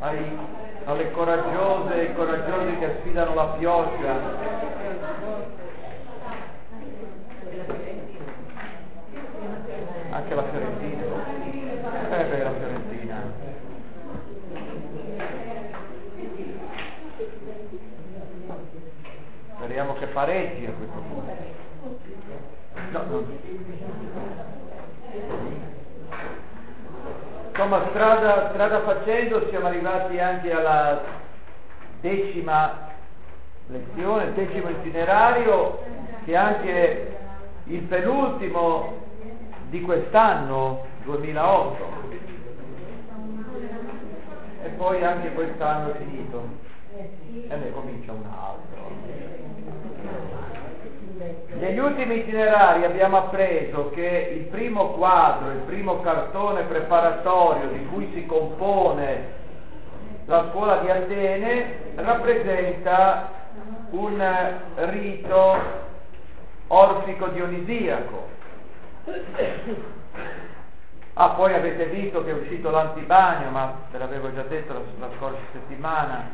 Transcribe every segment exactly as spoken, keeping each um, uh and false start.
ai, alle coraggiose e i coraggiosi che sfidano la pioggia. Anche la Fiorentina. Eh beh, la Fiorentina. Speriamo che pareggi a questo punto. No, no. Insomma, strada, strada facendo siamo arrivati anche alla decima lezione, il decimo itinerario, che è anche il penultimo di quest'anno duemilaotto, e poi anche quest'anno è finito e ne comincia un altro. Negli ultimi itinerari abbiamo appreso che il primo quadro, il primo cartone preparatorio di cui si compone la scuola di Atene rappresenta un rito orfico-dionisiaco. Ah, poi avete visto che è uscito l'antibagno, ma ve l'avevo già detto la, la scorsa settimana.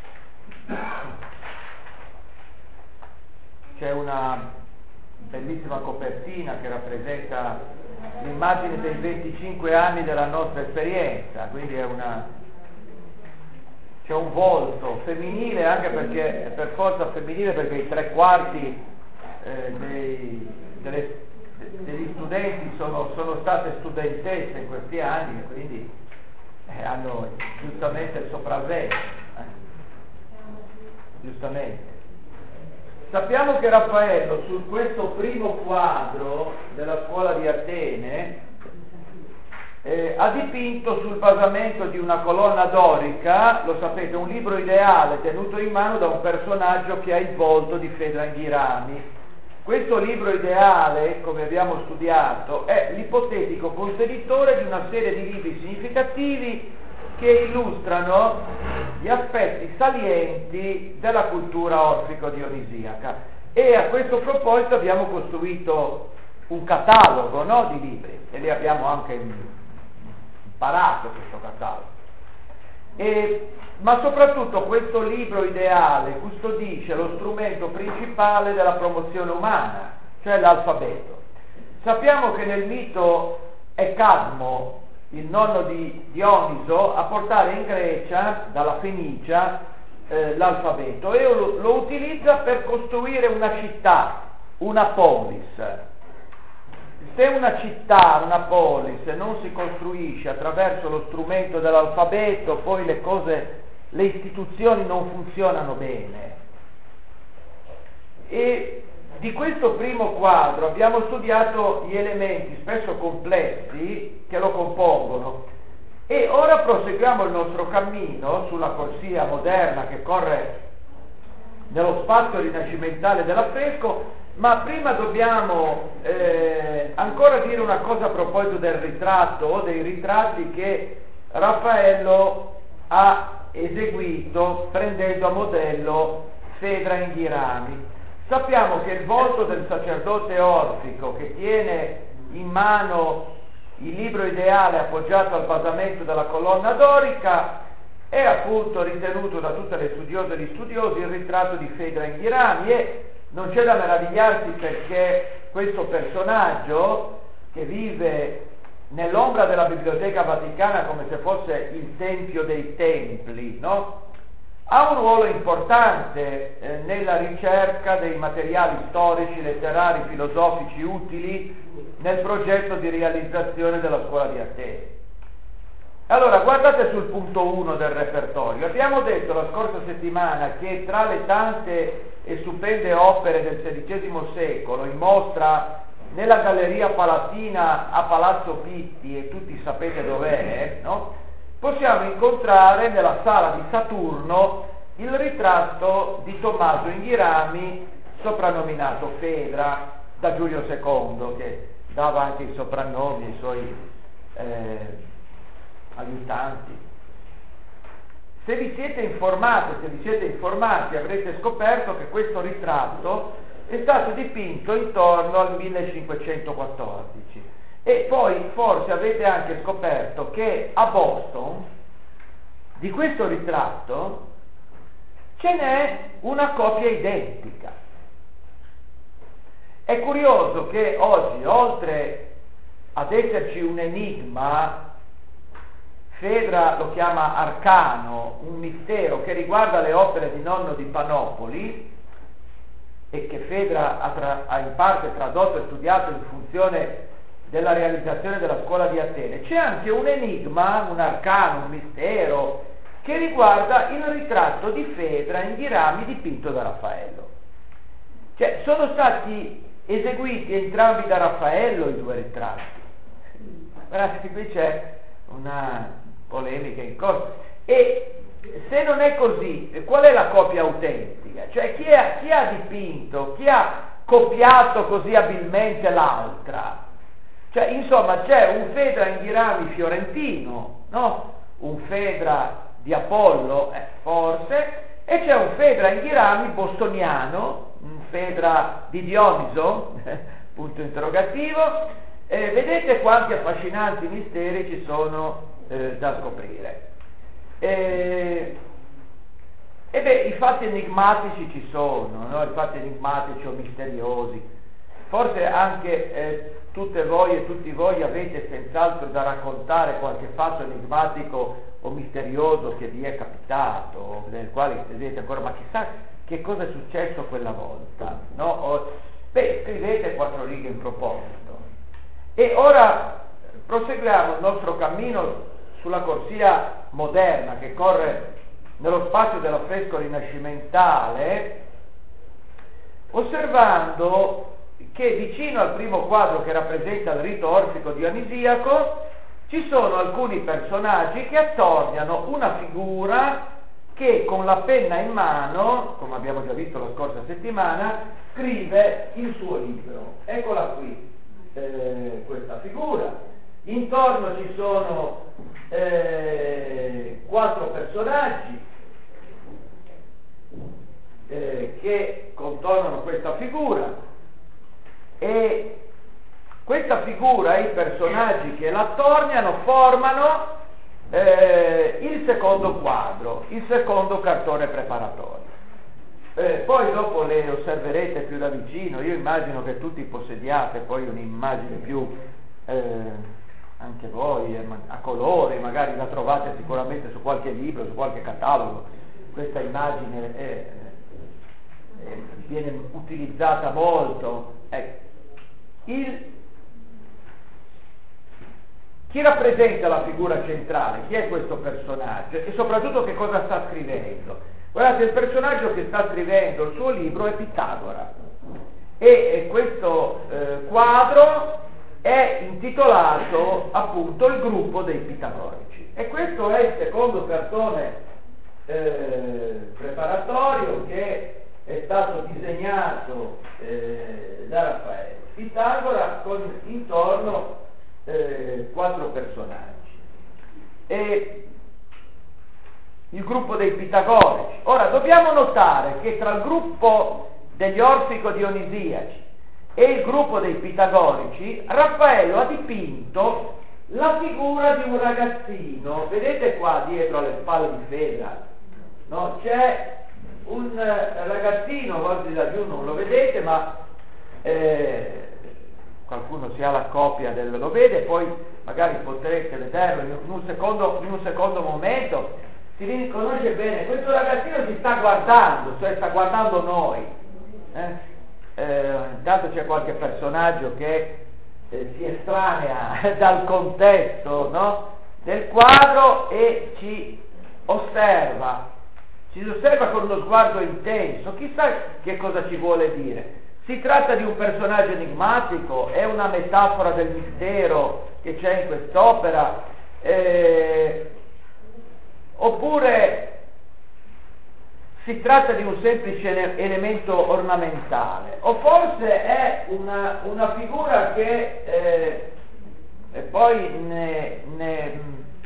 C'è una bellissima copertina che rappresenta l'immagine dei venticinque anni della nostra esperienza, quindi è una, c'è un volto femminile, anche perché è per forza femminile, perché i tre quarti eh, dei, delle, degli studenti sono, sono state studentesse in questi anni, e quindi eh, hanno giustamente il sopravvento, eh? giustamente. Sappiamo che Raffaello su questo primo quadro della scuola di Atene eh, ha dipinto sul basamento di una colonna dorica, lo sapete, un libro ideale tenuto in mano da un personaggio che ha il volto di Fedra Inghirami. Questo libro ideale, come abbiamo studiato, è l'ipotetico contenitore di una serie di libri significativi che illustrano gli aspetti salienti della cultura orfico-dionisiaca, e a questo proposito abbiamo costruito un catalogo, no, di libri, e li abbiamo anche imparato questo catalogo. E, ma soprattutto questo libro ideale custodisce lo strumento principale della promozione umana, cioè l'alfabeto. Sappiamo che nel mito è Cadmo, il nonno di Dioniso, a portare in Grecia, dalla Fenicia, eh, l'alfabeto, e lo, lo utilizza per costruire una città, una polis. Se una città, una polis, non si costruisce attraverso lo strumento dell'alfabeto, poi le cose, le istituzioni non funzionano bene. E di questo primo quadro abbiamo studiato gli elementi, spesso complessi, che lo compongono, e ora proseguiamo il nostro cammino sulla corsia moderna che corre nello spazio rinascimentale dell'affresco. Ma prima dobbiamo eh, ancora dire una cosa a proposito del ritratto o dei ritratti che Raffaello ha eseguito prendendo a modello Fedra Inghirami. Sappiamo che il volto del sacerdote orfico che tiene in mano il libro ideale appoggiato al basamento della colonna dorica è appunto ritenuto da tutte le studiose e gli studiosi il ritratto di Fedra Inghirami, e non c'è da meravigliarsi perché questo personaggio, che vive nell'ombra della Biblioteca Vaticana come se fosse il tempio dei templi, no? Ha un ruolo importante eh, nella ricerca dei materiali storici, letterari, filosofici utili nel progetto di realizzazione della scuola di Atene. Allora, guardate sul punto uno del repertorio. Abbiamo detto la scorsa settimana che tra le tante e stupende opere del sedicesimo secolo in mostra nella Galleria Palatina a Palazzo Pitti, e tutti sapete dov'è, no? Possiamo incontrare nella sala di Saturno il ritratto di Tommaso Inghirami, soprannominato Fedra da Giulio secondo, che dava anche i soprannomi ai suoi eh, aiutanti. Se vi siete informati, se vi siete informati avrete scoperto che questo ritratto è stato dipinto intorno al millecinquecentoquattordici, e poi forse avete anche scoperto che a Boston di questo ritratto ce n'è una copia identica. È curioso che oggi, oltre ad esserci un enigma, Fedra lo chiama arcano, un mistero che riguarda le opere di nonno di Panopoli e che Fedra ha, tra, ha in parte tradotto e studiato in funzione della realizzazione della scuola di Atene, c'è anche un enigma, un arcano, un mistero che riguarda il ritratto di Fedra in dirami dipinto da Raffaello. Cioè, sono stati eseguiti entrambi da Raffaello i due ritratti. Guardate, qui c'è una polemica in corso. E se non è così, qual è la copia autentica? Cioè, chi, è, chi ha dipinto, chi ha copiato così abilmente l'altra? Cioè, insomma, c'è un Fedra in dirami fiorentino, no? Un Fedra di Apollo, eh, forse, e c'è un Fedra in dirami bostoniano, un Fedra di Dioniso, punto interrogativo. Eh, vedete quanti affascinanti misteri ci sono eh, da scoprire. Eh, e beh, i fatti enigmatici ci sono, no? I fatti enigmatici o misteriosi. Forse anche eh, tutte voi e tutti voi avete senz'altro da raccontare qualche fatto enigmatico o misterioso che vi è capitato, del quale siete ancora, ma chissà che cosa è successo quella volta, no? O, beh, scrivete quattro righe in proposito. E ora proseguiamo il nostro cammino sulla corsia moderna che corre nello spazio dell'affresco rinascimentale, osservando che vicino al primo quadro che rappresenta il rito orfico dionisiaco ci sono alcuni personaggi che attorniano una figura che con la penna in mano, come abbiamo già visto la scorsa settimana, scrive il suo libro. Eccola qui, eh, questa figura. Intorno ci sono eh, quattro personaggi eh, che contornano questa figura, e questa figura e i personaggi che la attorniano formano eh, il secondo quadro, il secondo cartone preparatorio. Eh, poi dopo le osserverete più da vicino. Io immagino che tutti possediate poi un'immagine più eh, anche voi eh, a colori, magari la trovate sicuramente su qualche libro, su qualche catalogo. Questa immagine è, è, viene utilizzata molto. Ecco. Il, chi rappresenta la figura centrale? Chi è questo personaggio? E soprattutto che cosa sta scrivendo? Guardate, il personaggio che sta scrivendo il suo libro è Pitagora, e, e questo eh, quadro è intitolato appunto Il gruppo dei pitagorici, e questo è il secondo cartone eh, preparatorio che è stato disegnato eh, da Raffaello. Pitagora con intorno eh, quattro personaggi, e il gruppo dei pitagorici. Ora dobbiamo notare che tra il gruppo degli orfico-dionisiaci e il gruppo dei pitagorici Raffaello ha dipinto la figura di un ragazzino. Vedete qua dietro alle spalle di Fedra, no? C'è un ragazzino, oggi da giù non lo vedete, ma eh, qualcuno si ha la copia del, lo vede, poi magari potrete vederlo in un secondo, in un secondo momento. Si riconosce bene, questo ragazzino ci sta guardando, cioè sta guardando noi. Eh? Eh, intanto c'è qualche personaggio che eh, si estranea dal contesto, no? del quadro e ci osserva. Ci osserva con uno sguardo intenso, chissà che cosa ci vuole dire. Si tratta di un personaggio enigmatico, è una metafora del mistero che c'è in quest'opera, eh, oppure si tratta di un semplice elemento ornamentale, o forse è una, una figura che eh, e poi ne, ne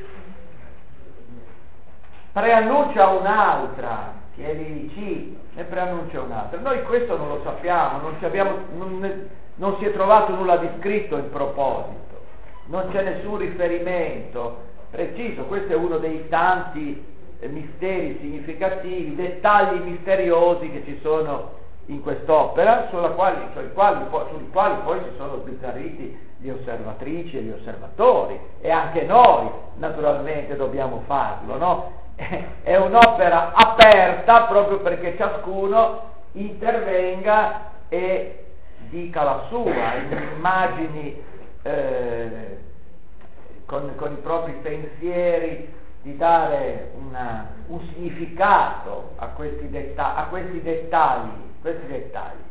preannuncia un'altra, che è lì vicino, ne preannuncia un'altra. Noi questo non lo sappiamo, non, ci abbiamo, non, non si è trovato nulla di scritto in proposito, non c'è nessun riferimento preciso. Questo è uno dei tanti eh, misteri significativi, dettagli misteriosi che ci sono in quest'opera, sulla quali, sui, quali, sui quali poi si sono sbizzarriti gli osservatrici e gli osservatori, e anche noi naturalmente dobbiamo farlo, no? È un'opera aperta proprio perché ciascuno intervenga e dica la sua, immagini eh, con, con i propri pensieri, di dare una, un significato a questi, detta- a questi dettagli, questi dettagli.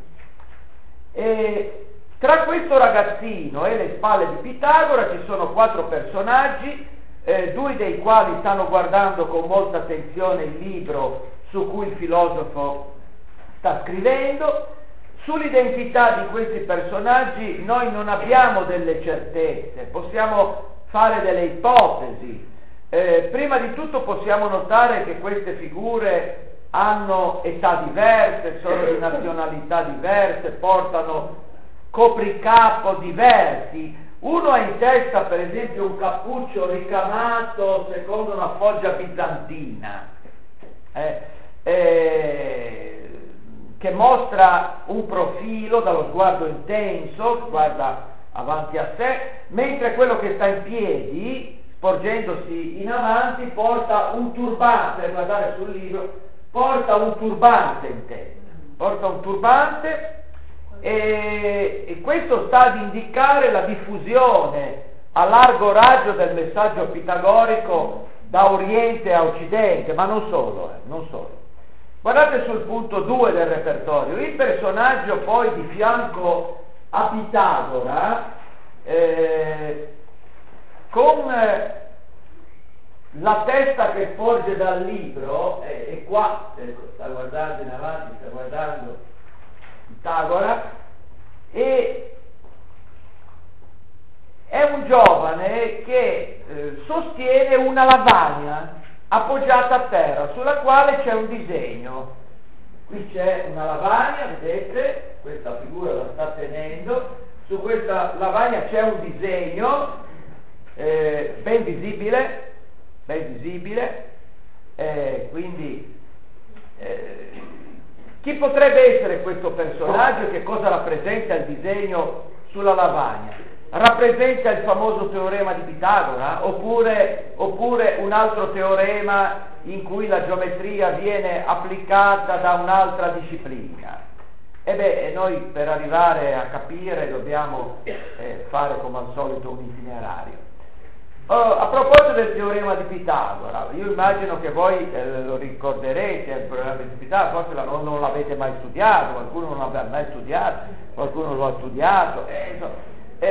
E tra questo ragazzino e le spalle di Pitagora ci sono quattro personaggi, eh, due dei quali stanno guardando con molta attenzione il libro su cui il filosofo sta scrivendo. Sull'identità di questi personaggi noi non abbiamo delle certezze, possiamo fare delle ipotesi. Eh, prima di tutto possiamo notare che queste figure hanno età diverse, sono di nazionalità diverse, portano copricapo diversi. Uno ha in testa per esempio un cappuccio ricamato secondo una foggia bizantina, eh, eh, che mostra un profilo dallo sguardo intenso, guarda avanti a sé, mentre quello che sta in piedi, sporgendosi in avanti, porta un turbante, per guardare sul libro, porta un turbante in testa, porta un turbante e, e questo sta ad indicare la diffusione a largo raggio del messaggio pitagorico da Oriente a Occidente, ma non solo, eh, non solo. Guardate sul punto due del repertorio, il personaggio poi di fianco a Pitagora, eh, con eh, la testa che sporge dal libro, eh, e qua, ecco, sta guardando in avanti, sta guardando Pitagora, e è un giovane che eh, sostiene una lavagna appoggiata a terra, sulla quale c'è un disegno. Qui c'è una lavagna, vedete, questa figura la sta tenendo, su questa lavagna c'è un disegno eh, ben visibile, ben visibile, eh, quindi eh, chi potrebbe essere questo personaggio e che cosa rappresenta il disegno sulla lavagna? Rappresenta il famoso teorema di Pitagora oppure, oppure un altro teorema in cui la geometria viene applicata da un'altra disciplina? E beh, noi per arrivare a capire dobbiamo eh, fare come al solito un itinerario. Oh, a proposito del teorema di Pitagora, io immagino che voi eh, lo ricorderete, il teorema di Pitagora, forse la, non, non l'avete mai studiato, qualcuno non l'ha mai studiato, qualcuno lo ha studiato, eh, insomma,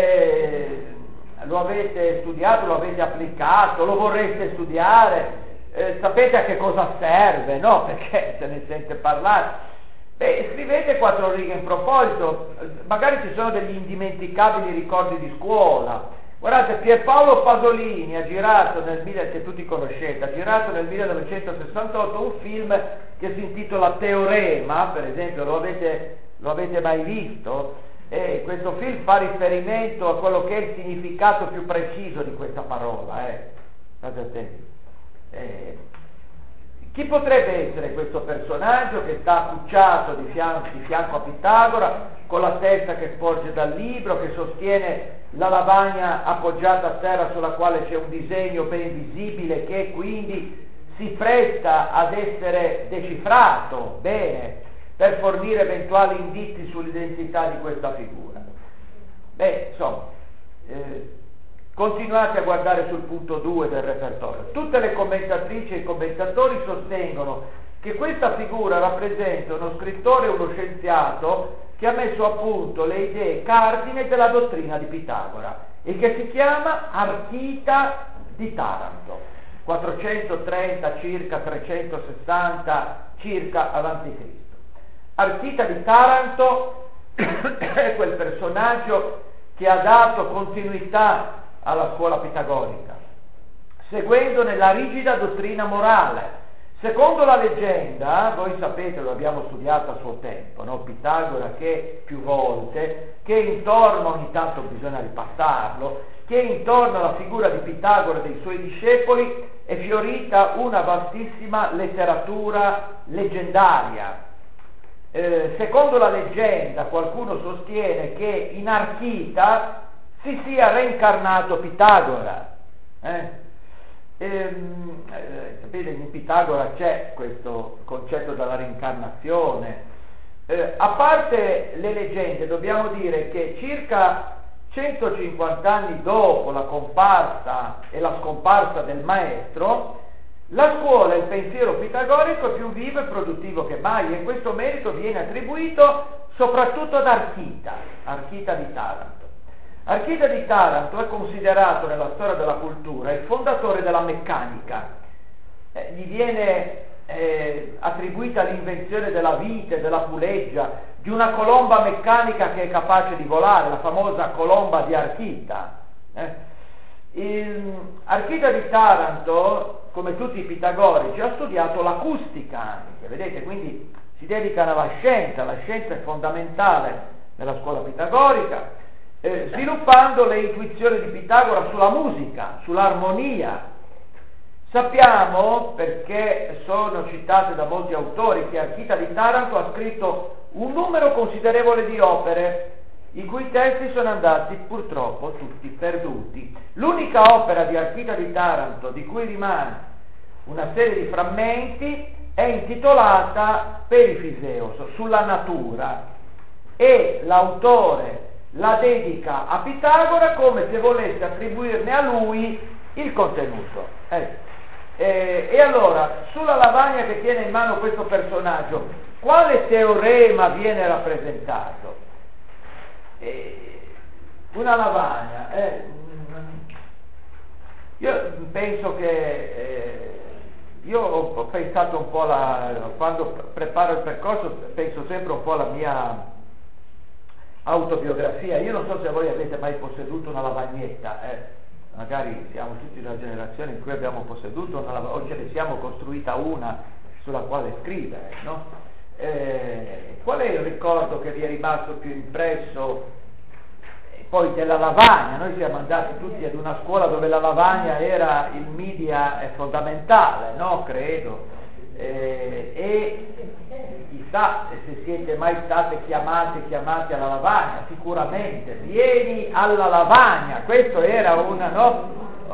Eh, lo avete studiato, lo avete applicato, lo vorreste studiare, eh, sapete a che cosa serve, no? Perché se ne sente parlare. Beh, scrivete quattro righe in proposito, magari ci sono degli indimenticabili ricordi di scuola. Guardate, Pierpaolo Pasolini ha girato nel che tutti conoscete, ha girato nel millenovecentosessantotto un film che si intitola Teorema, per esempio, lo avete, lo avete mai visto? E questo film fa riferimento a quello che è il significato più preciso di questa parola, eh. State attenti. Eh, chi potrebbe essere questo personaggio che sta accucciato di fianco, di fianco a Pitagora, con la testa che sporge dal libro, che sostiene la lavagna appoggiata a terra sulla quale c'è un disegno ben visibile che quindi si presta ad essere decifrato bene per fornire eventuali indizi sull'identità di questa figura? Beh, insomma, eh, continuate a guardare sul punto due del repertorio. Tutte le commentatrici e i commentatori sostengono che questa figura rappresenta uno scrittore e uno scienziato che ha messo a punto le idee cardine della dottrina di Pitagora e che si chiama Archita di Taranto, quattrocentotrenta circa trecentosessanta circa avanti Cristo. Archita di Taranto è quel personaggio che ha dato continuità alla scuola pitagorica, seguendone la rigida dottrina morale. Secondo la leggenda, voi sapete, lo abbiamo studiato a suo tempo, no? Pitagora che più volte, che intorno, ogni tanto bisogna ripassarlo, che intorno alla figura di Pitagora e dei suoi discepoli è fiorita una vastissima letteratura leggendaria. Eh, secondo la leggenda, qualcuno sostiene che in Archita si sia reincarnato Pitagora. Eh? Ehm, eh, sapete, in Pitagora c'è questo concetto della reincarnazione. Eh, a parte le leggende, dobbiamo dire che circa centocinquanta anni dopo la comparsa e la scomparsa del maestro, la scuola e il pensiero pitagorico è più vivo e produttivo che mai, e questo merito viene attribuito soprattutto ad Archita, Archita di Taranto. Archita di Taranto è considerato nella storia della cultura il fondatore della meccanica. Eh, gli viene eh, attribuita l'invenzione della vite, della puleggia, di una colomba meccanica che è capace di volare, la famosa colomba di Archita. Eh. Il, Archita di Taranto, come tutti i pitagorici, ha studiato l'acustica anche, vedete, quindi si dedicano alla scienza, la scienza è fondamentale nella scuola pitagorica, eh, sviluppando le intuizioni di Pitagora sulla musica, sull'armonia. Sappiamo, perché sono citate da molti autori, che Archita di Taranto ha scritto un numero considerevole di opere, i cui testi sono andati purtroppo tutti perduti. L'unica opera di Archita di Taranto di cui rimane una serie di frammenti è intitolata Perifiseos, sulla natura, e l'autore la dedica a Pitagora come se volesse attribuirne a lui il contenuto. Ecco. Eh, e allora, sulla lavagna che tiene in mano questo personaggio, quale teorema viene rappresentato? Eh, una lavagna. Eh, io penso che eh, io ho pensato un po' la, quando preparo il percorso, penso sempre un po' alla mia autobiografia. Io non so se voi avete mai posseduto una lavagnetta, eh. Magari siamo tutti una generazione in cui abbiamo posseduto una lavagnetta, o ce ne siamo costruita una sulla quale scrivere, no? Eh, qual è il ricordo che vi è rimasto più impresso eh, poi della lavagna? Noi siamo andati tutti ad una scuola dove la lavagna era il media eh, fondamentale, no? Credo. Eh, e chissà se siete mai state chiamate chiamate alla lavagna, sicuramente vieni alla lavagna, questo era una, no?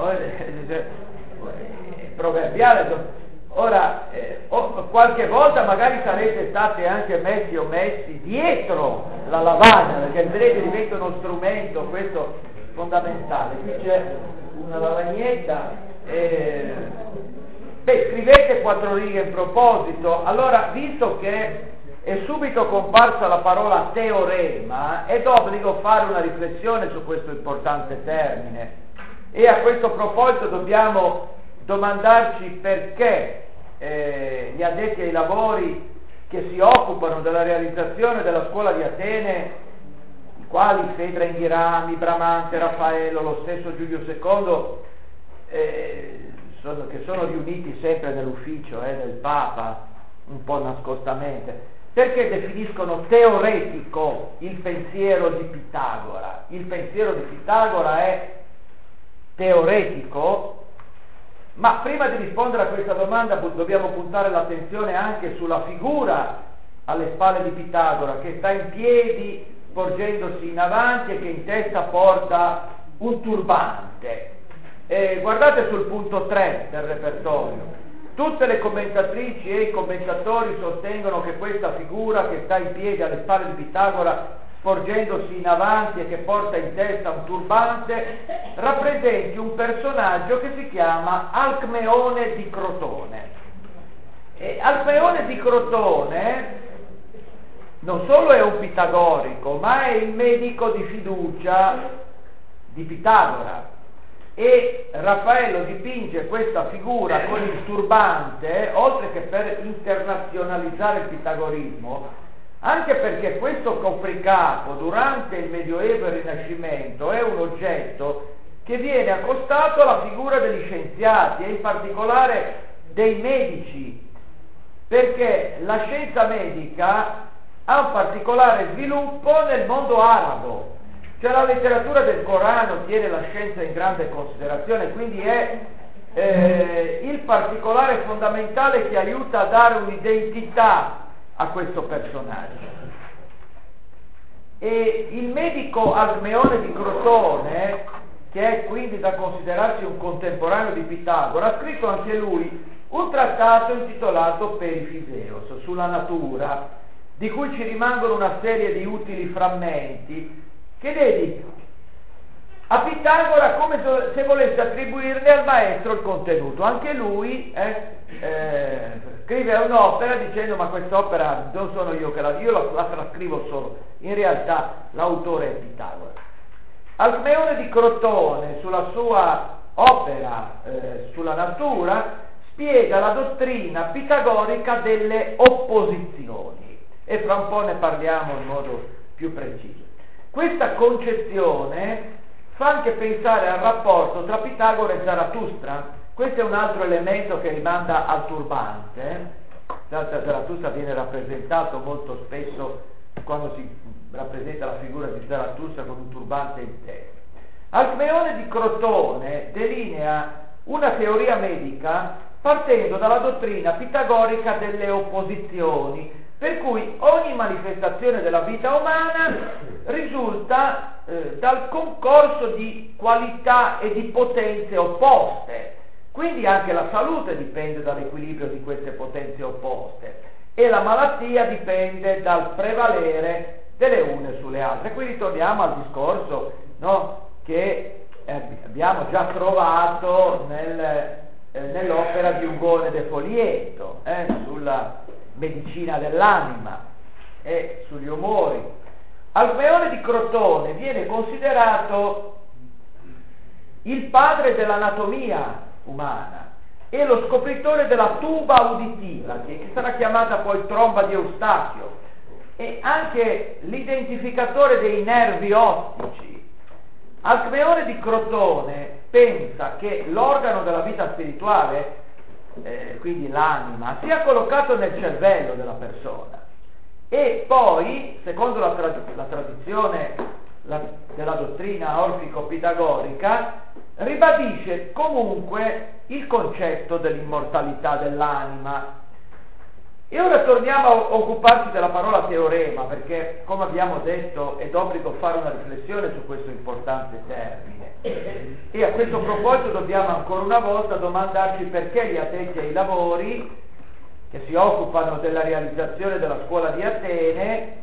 Proverbiale. Ora, eh, o, qualche volta magari sarete state anche messi o messi dietro la lavagna, perché vedete diventa uno strumento, questo fondamentale. Qui c'è una lavagnetta, eh, beh, scrivete quattro righe in proposito. Allora, visto che è subito comparsa la parola teorema, è d'obbligo fare una riflessione su questo importante termine, e a questo proposito dobbiamo domandarci perché eh, gli addetti ai lavori che si occupano della realizzazione della scuola di Atene, i quali Fedra Inghirami, Bramante, Raffaello, lo stesso Giulio secondo, eh, sono, che sono riuniti sempre nell'ufficio eh, del Papa, un po' nascostamente, perché definiscono teoretico il pensiero di Pitagora? Il pensiero di Pitagora è teoretico? Ma prima di rispondere a questa domanda dobbiamo puntare l'attenzione anche sulla figura alle spalle di Pitagora, che sta in piedi porgendosi in avanti e che in testa porta un turbante. Eh, guardate sul punto tre del repertorio. Tutte le commentatrici e i commentatori sostengono che questa figura che sta in piedi alle spalle di Pitagora, sporgendosi in avanti e che porta in testa un turbante, rappresenti un personaggio che si chiama Alcmeone di Crotone. E Alcmeone di Crotone non solo è un pitagorico, ma è il medico di fiducia di Pitagora. E Raffaello dipinge questa figura con il turbante, oltre che per internazionalizzare il pitagorismo, anche perché questo copricapo durante il Medioevo e il Rinascimento è un oggetto che viene accostato alla figura degli scienziati e in particolare dei medici, perché la scienza medica ha un particolare sviluppo nel mondo arabo. Cioè la letteratura del Corano tiene la scienza in grande considerazione, quindi è eh, il particolare fondamentale che aiuta a dare un'identità a questo personaggio. E il medico Alcmeone di Crotone, che è quindi da considerarsi un contemporaneo di Pitagora, ha scritto anche lui un trattato intitolato Perifiseos sulla natura, di cui ci rimangono una serie di utili frammenti che dedica a Pitagora come se volesse attribuirne al maestro il contenuto. Anche lui eh, eh, scrive un'opera dicendo: ma quest'opera non sono io che la, io la, la trascrivo solo, in realtà l'autore è Pitagora. Alcmeone di Crotone, sulla sua opera eh, sulla natura, spiega la dottrina pitagorica delle opposizioni, e fra un po' ne parliamo in modo più preciso. Questa concezione fa anche pensare al rapporto tra Pitagora e Zarathustra. Questo è un altro elemento che rimanda al turbante. Zarathustra viene rappresentato molto spesso quando si rappresenta la figura di Zarathustra con un turbante in testa. Alcmeone di Crotone delinea una teoria medica partendo dalla dottrina pitagorica delle opposizioni, per cui ogni manifestazione della vita umana risulta eh, dal concorso di qualità e di potenze opposte. Quindi anche la salute dipende dall'equilibrio di queste potenze opposte e la malattia dipende dal prevalere delle une sulle altre. Quindi torniamo al discorso, no, che eh, abbiamo già trovato nel, eh, nell'opera di Ugone de Folieto eh, sulla medicina dell'anima e sugli umori. Alcmeone di Crotone viene considerato il padre dell'anatomia umana e lo scopritore della tuba uditiva, che sarà chiamata poi tromba di Eustachio, e anche l'identificatore dei nervi ottici. Alcmeone di Crotone pensa che l'organo della vita spirituale, eh, quindi l'anima, sia collocato nel cervello della persona, e poi, secondo la, tra- la tradizione la, della dottrina orfico-pitagorica, ribadisce comunque il concetto dell'immortalità dell'anima. E ora torniamo a occuparci della parola teorema, perché, come abbiamo detto, è d'obbligo fare una riflessione su questo importante termine. E a questo proposito dobbiamo ancora una volta domandarci perché gli addetti ai lavori, che si occupano della realizzazione della scuola di Atene,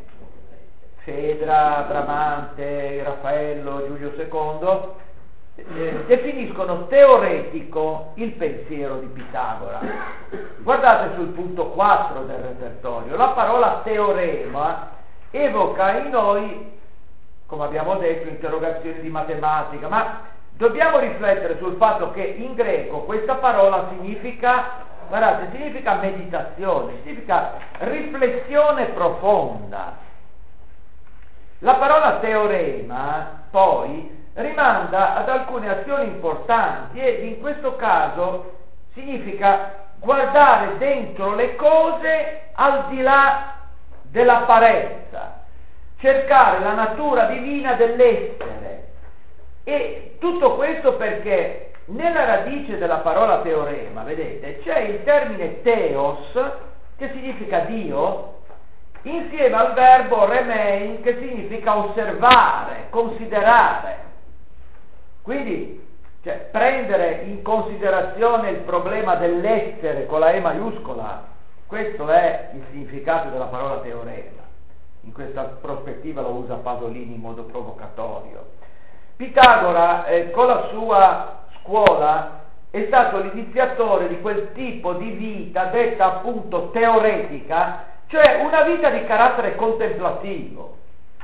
Fedra, Bramante, Raffaello, Giulio secondo, eh, definiscono teoretico il pensiero di Pitagora. Guardate sul punto quattro del repertorio, la parola teorema evoca in noi, come abbiamo detto, interrogazioni di matematica, ma dobbiamo riflettere sul fatto che in greco questa parola significa, guardate, significa meditazione, significa riflessione profonda. La parola teorema poi rimanda ad alcune azioni importanti e in questo caso significa guardare dentro le cose al di là dell'apparenza, cercare la natura divina dell'essere. E tutto questo perché nella radice della parola teorema, vedete, c'è il termine theos, che significa Dio, insieme al verbo remein, che significa osservare, considerare. Quindi, cioè, prendere in considerazione il problema dell'essere con la E maiuscola, questo è il significato della parola teorema. In questa prospettiva lo usa Pasolini in modo provocatorio. Pitagora, eh, con la sua scuola, è stato l'iniziatore di quel tipo di vita detta appunto teoretica, cioè una vita di carattere contemplativo,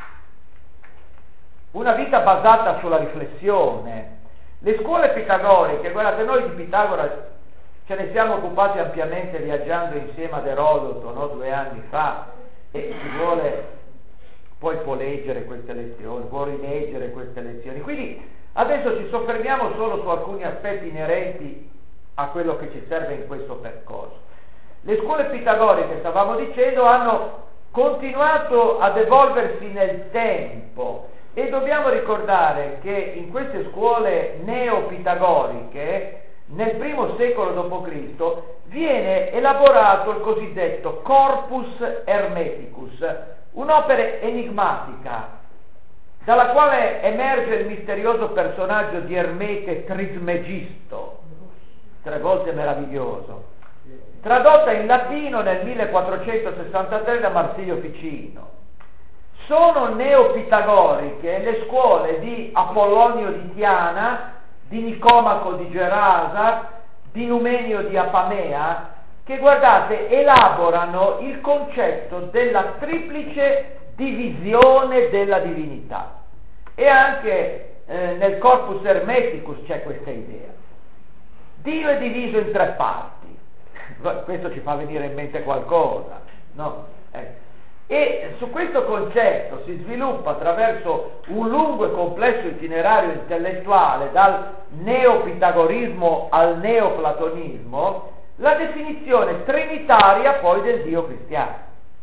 una vita basata sulla riflessione. Le scuole pitagoriche, guardate, noi di Pitagora ce ne siamo occupati ampiamente viaggiando insieme ad Erodoto, no, due anni fa, e chi vuole poi può leggere queste lezioni, può rileggere queste lezioni. Quindi adesso ci soffermiamo solo su alcuni aspetti inerenti a quello che ci serve in questo percorso. Le scuole pitagoriche, stavamo dicendo, hanno continuato ad evolversi nel tempo e dobbiamo ricordare che in queste scuole neopitagoriche nel primo secolo dopo Cristo, viene elaborato il cosiddetto Corpus Hermeticus, un'opera enigmatica dalla quale emerge il misterioso personaggio di Ermete Trismegisto, tre volte meraviglioso, tradotta in latino nel millequattrocentosessantatré da Marsilio Ficino. Sono neopitagoriche le scuole di Apollonio di Tiana, di Nicomaco di Gerasa, di Numenio di Apamea, che, guardate, elaborano il concetto della triplice divisione della divinità. E anche eh, nel Corpus Hermeticus c'è questa idea. Dio è diviso in tre parti. Questo ci fa venire in mente qualcosa, no? Ecco. E su questo concetto si sviluppa attraverso un lungo e complesso itinerario intellettuale, dal neopitagorismo al neoplatonismo, la definizione trinitaria poi del Dio cristiano.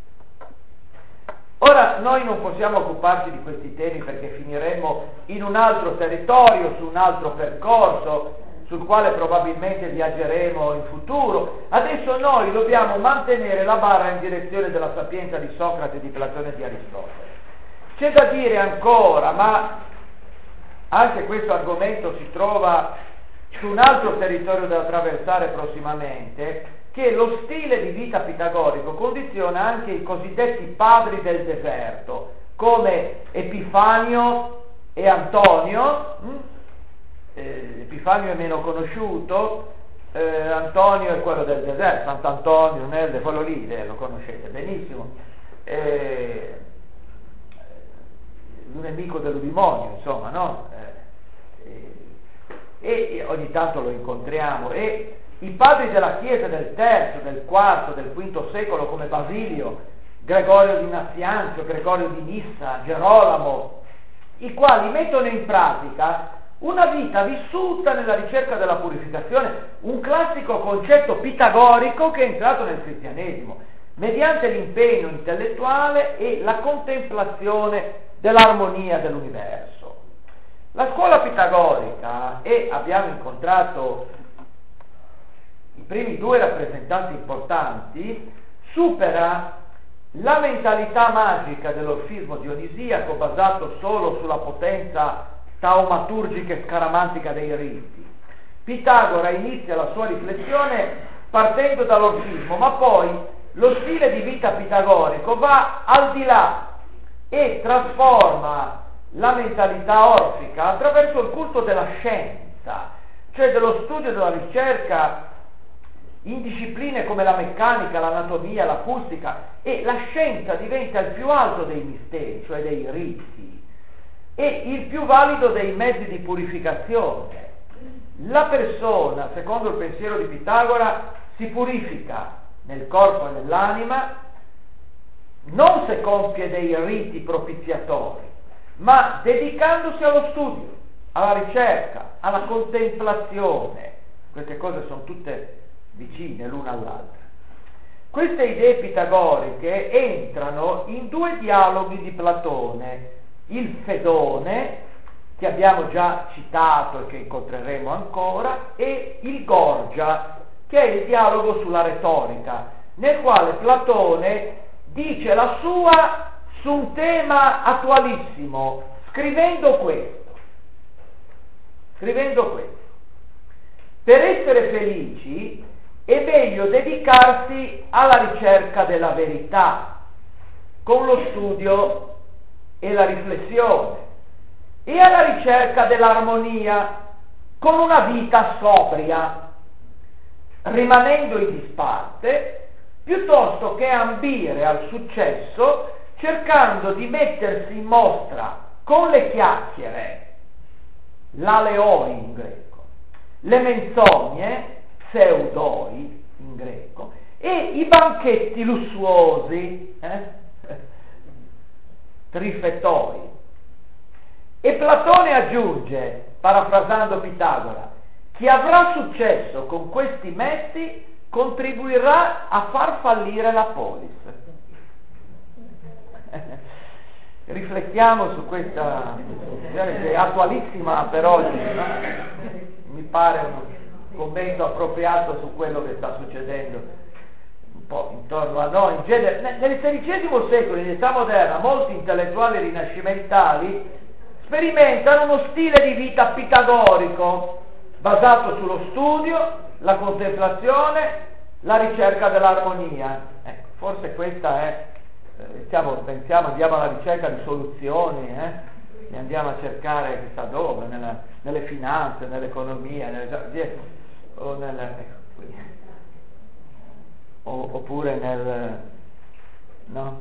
Ora, noi non possiamo occuparci di questi temi perché finiremmo in un altro territorio, su un altro percorso, sul quale probabilmente viaggeremo in futuro. Adesso noi dobbiamo mantenere la barra in direzione della sapienza di Socrate, di Platone e di Aristotele. C'è da dire ancora, ma anche questo argomento si trova su un altro territorio da attraversare prossimamente, che lo stile di vita pitagorico condiziona anche i cosiddetti padri del deserto, come Epifanio e Antonio. Hm? Eh, Epifanio è meno conosciuto, eh, Antonio è quello del deserto, Sant'Antonio, Nelde, quello lì, eh, lo conoscete benissimo, eh, un nemico dell'Udimonio, insomma, no? Eh, e, e ogni tanto lo incontriamo, e i padri della Chiesa del terzo, del quarto, del quinto secolo, come Basilio, Gregorio di Nazianzio, Gregorio di Nissa, Gerolamo, i quali mettono in pratica una vita vissuta nella ricerca della purificazione, un classico concetto pitagorico che è entrato nel cristianesimo, mediante l'impegno intellettuale e la contemplazione dell'armonia dell'universo. La scuola pitagorica, e abbiamo incontrato i primi due rappresentanti importanti, supera la mentalità magica dell'orfismo dionisiaco basato solo sulla potenza taumaturgica e scaramantica dei riti. Pitagora inizia la sua riflessione partendo dall'orfismo, ma poi lo stile di vita pitagorico va al di là e trasforma la mentalità orfica attraverso il culto della scienza, cioè dello studio e della ricerca in discipline come la meccanica, l'anatomia, l'acustica, e la scienza diventa il più alto dei misteri, cioè dei riti, e il più valido dei mezzi di purificazione. La persona, secondo il pensiero di Pitagora, si purifica nel corpo e nell'anima non se compie dei riti propiziatori, ma dedicandosi allo studio, alla ricerca, alla contemplazione. Queste cose sono tutte vicine l'una all'altra. Queste idee pitagoriche entrano in due dialoghi di Platone: il Fedone, che abbiamo già citato e che incontreremo ancora, e il Gorgia, che è il dialogo sulla retorica, nel quale Platone dice la sua su un tema attualissimo, scrivendo questo, scrivendo questo: per essere felici è meglio dedicarsi alla ricerca della verità, con lo studio e la riflessione, e alla ricerca dell'armonia, con una vita sobria, rimanendo in disparte, piuttosto che ambire al successo cercando di mettersi in mostra con le chiacchiere, l'aleoi in greco, le menzogne, pseudoi in greco, e i banchetti lussuosi, eh? trifetoi. E Platone aggiunge, parafrasando Pitagora, chi avrà successo con questi mezzi contribuirà a far fallire la polis. Riflettiamo su questa, è attualissima per oggi, no? Mi pare uno, commento appropriato su quello che sta succedendo un po' intorno a noi. In genere, nel sedicesimo secolo, in età moderna, molti intellettuali rinascimentali sperimentano uno stile di vita pitagorico basato sullo studio, la contemplazione, la ricerca dell'armonia. Ecco, forse questa è, eh, stiamo, pensiamo, andiamo alla ricerca di soluzioni, eh? E andiamo a cercare chissà dove, nella, nelle finanze, nell'economia, nelle, o nel, ecco, qui. O, oppure nel, no?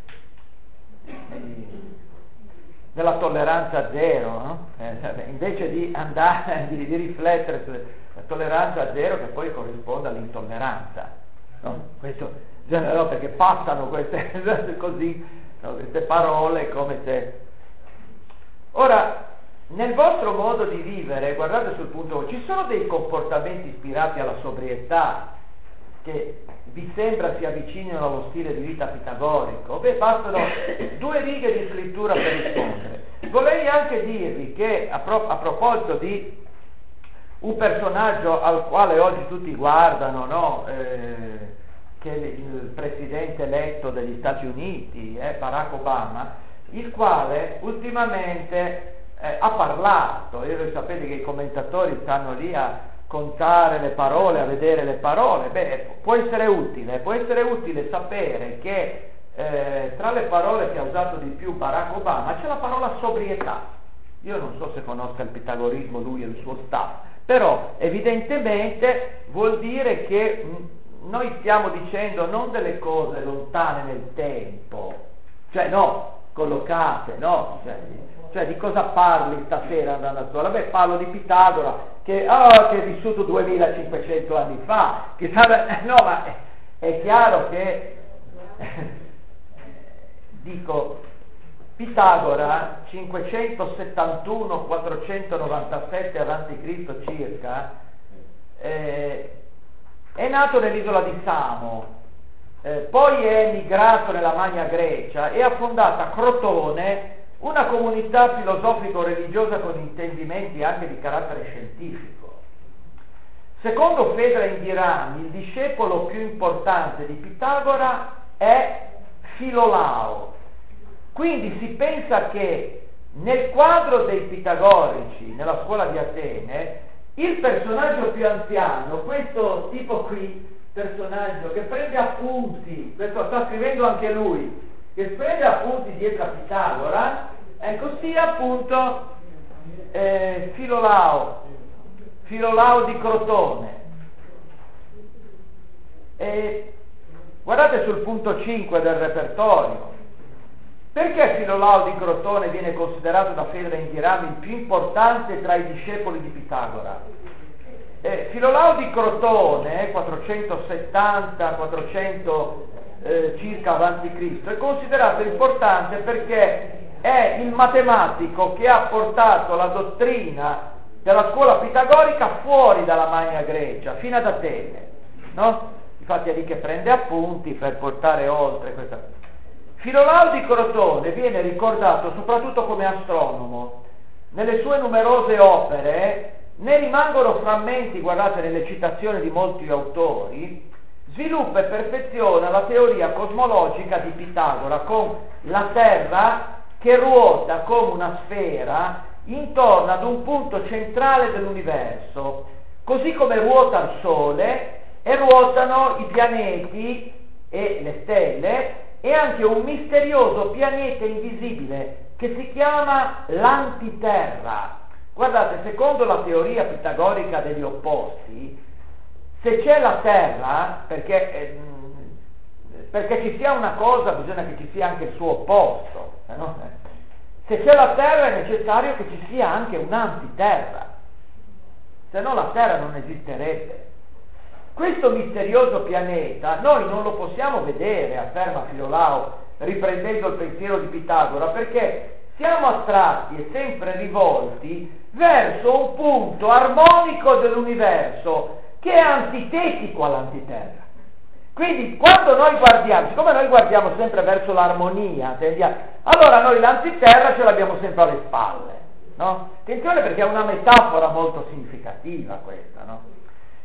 Nella tolleranza zero, no? Eh, invece di andare, di, di riflettere sulla tolleranza zero che poi corrisponde all'intolleranza, no? Questo, no, perché passano queste, così, no, queste parole come se... Ora, nel vostro modo di vivere, guardate sul punto, ci sono dei comportamenti ispirati alla sobrietà che vi sembra si avvicinino allo stile di vita pitagorico? Beh, bastano due righe di scrittura per rispondere. Vorrei anche dirvi che a, pro- a proposito di un personaggio al quale oggi tutti guardano, no? eh, che è il presidente eletto degli Stati Uniti, eh, Barack Obama, il quale ultimamente eh, ha parlato, e voi sapete che i commentatori stanno lì a contare le parole, a vedere le parole. Beh, può essere utile, può essere utile sapere che eh, tra le parole che ha usato di più Barack Obama c'è la parola sobrietà. Io non so se conosca il pitagorismo lui e il suo staff, però evidentemente vuol dire che mh, noi stiamo dicendo non delle cose lontane nel tempo, cioè no, collocate, no? Cioè, cioè di cosa parli stasera andando a scuola? Beh, parlo di Pitagora, che, oh, che è vissuto duemilacinquecento anni fa, che sa, no, ma è, è chiaro che, dico, Pitagora, cinquecentosettantuno quattrocentonovantasette avanti Cristo circa, eh, è nato nell'isola di Samo, eh, poi è emigrato nella Magna Grecia e ha fondato a Crotone una comunità filosofico-religiosa con intendimenti anche di carattere scientifico. Secondo Fedra Indirami, il discepolo più importante di Pitagora è Filolao. Quindi si pensa che nel quadro dei pitagorici, nella scuola di Atene, il personaggio più anziano, questo tipo qui, personaggio che prende appunti, questo sta scrivendo anche lui, che prende appunti dietro a Pitagora, ecco, sia appunto eh, Filolao, Filolao di Crotone. E guardate sul punto cinque del repertorio. Perché Filolao di Crotone viene considerato da Fedra Indirami il più importante tra i discepoli di Pitagora? Eh, Filolao di Crotone, quattrocentosettanta quattrocento eh, circa avanti Cristo, è considerato importante perché è il matematico che ha portato la dottrina della scuola pitagorica fuori dalla Magna Grecia, fino ad Atene, no? Infatti è lì che prende appunti per portare oltre questa. Filolao di Crotone viene ricordato soprattutto come astronomo. Nelle sue numerose opere ne rimangono frammenti, guardate nelle citazioni di molti autori, sviluppa e perfeziona la teoria cosmologica di Pitagora con la Terra che ruota come una sfera intorno ad un punto centrale dell'universo, così come ruota il Sole e ruotano i pianeti e le stelle, e anche un misterioso pianeta invisibile che si chiama l'antiterra. Guardate, secondo la teoria pitagorica degli opposti, se c'è la Terra, perché, eh, perché ci sia una cosa bisogna che ci sia anche il suo opposto, no? Se c'è la Terra è necessario che ci sia anche un'antiterra, se no la Terra non esisterebbe. Questo misterioso pianeta noi non lo possiamo vedere, afferma Filolao, riprendendo il pensiero di Pitagora, perché siamo attratti e sempre rivolti verso un punto armonico dell'universo che è antitetico all'antiterra. Quindi quando noi guardiamo, siccome noi guardiamo sempre verso l'armonia, tendiamo, allora noi l'antiterra ce l'abbiamo sempre alle spalle, no? Attenzione, perché è una metafora molto significativa questa, no?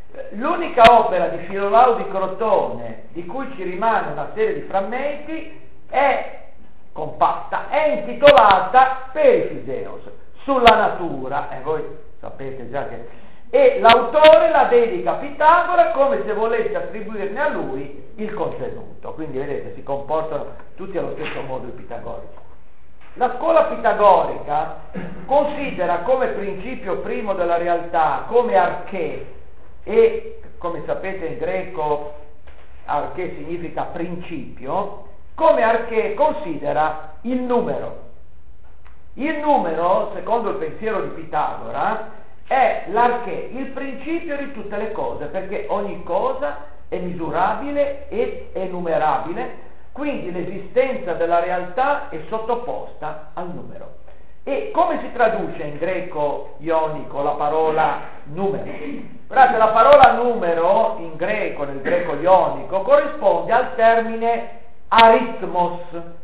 L'unica opera di Filolao di Crotone di cui ci rimane una serie di frammenti è compatta, è intitolata Perifiseos, sulla natura, e voi sapete già che... e l'autore la dedica a Pitagora come se volesse attribuirne a lui il contenuto, quindi vedete si comportano tutti allo stesso modo i pitagorici. La scuola pitagorica considera come principio primo della realtà, come arché, e come sapete in greco arché significa principio, come arché considera il numero. Il numero, secondo il pensiero di Pitagora, è l'arché, il principio di tutte le cose, perché ogni cosa è misurabile ed enumerabile, quindi l'esistenza della realtà è sottoposta al numero. E come si traduce in greco ionico la parola numero? Guardate, la parola numero in greco, nel greco ionico, corrisponde al termine aritmos.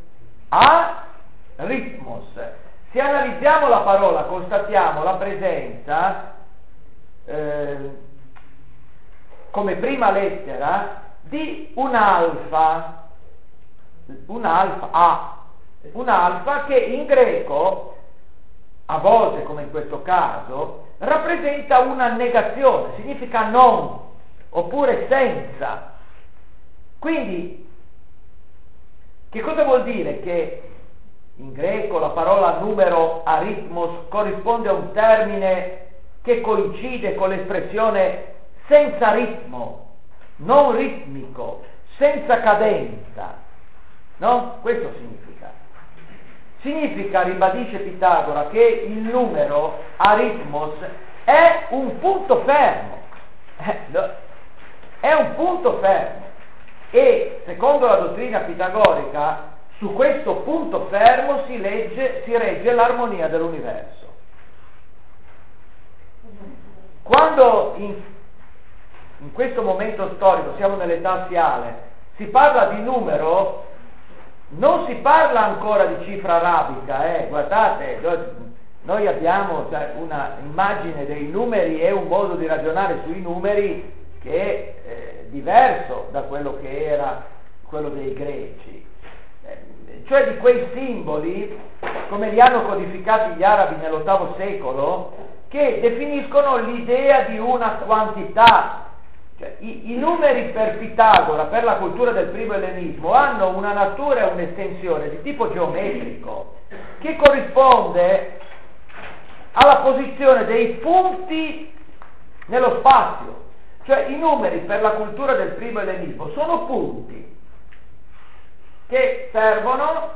Aritmos. Se analizziamo la parola, constatiamo la presenza eh, come prima lettera di un alfa, un alfa A, un alfa che in greco, a volte come in questo caso, rappresenta una negazione, significa non, oppure senza. Quindi, che cosa vuol dire? Che in greco la parola numero aritmos corrisponde a un termine che coincide con l'espressione senza ritmo, non ritmico, senza cadenza, no? Questo significa. Significa, ribadisce Pitagora, che il numero aritmos è un punto fermo, è un punto fermo e secondo la dottrina pitagorica su questo punto fermo si, legge, si regge l'armonia dell'universo. Quando in, in questo momento storico, siamo nell'età assiale, si parla di numero, non si parla ancora di cifra arabica, eh? Guardate, noi abbiamo una immagine dei numeri e un modo di ragionare sui numeri che è eh, diverso da quello che era quello dei greci. Cioè di quei simboli, come li hanno codificati gli arabi nell'ottavo secolo, che definiscono l'idea di una quantità. Cioè, i, i numeri per Pitagora, per la cultura del primo ellenismo, hanno una natura e un'estensione di tipo geometrico, che corrisponde alla posizione dei punti nello spazio. Cioè i numeri per la cultura del primo ellenismo sono punti che servono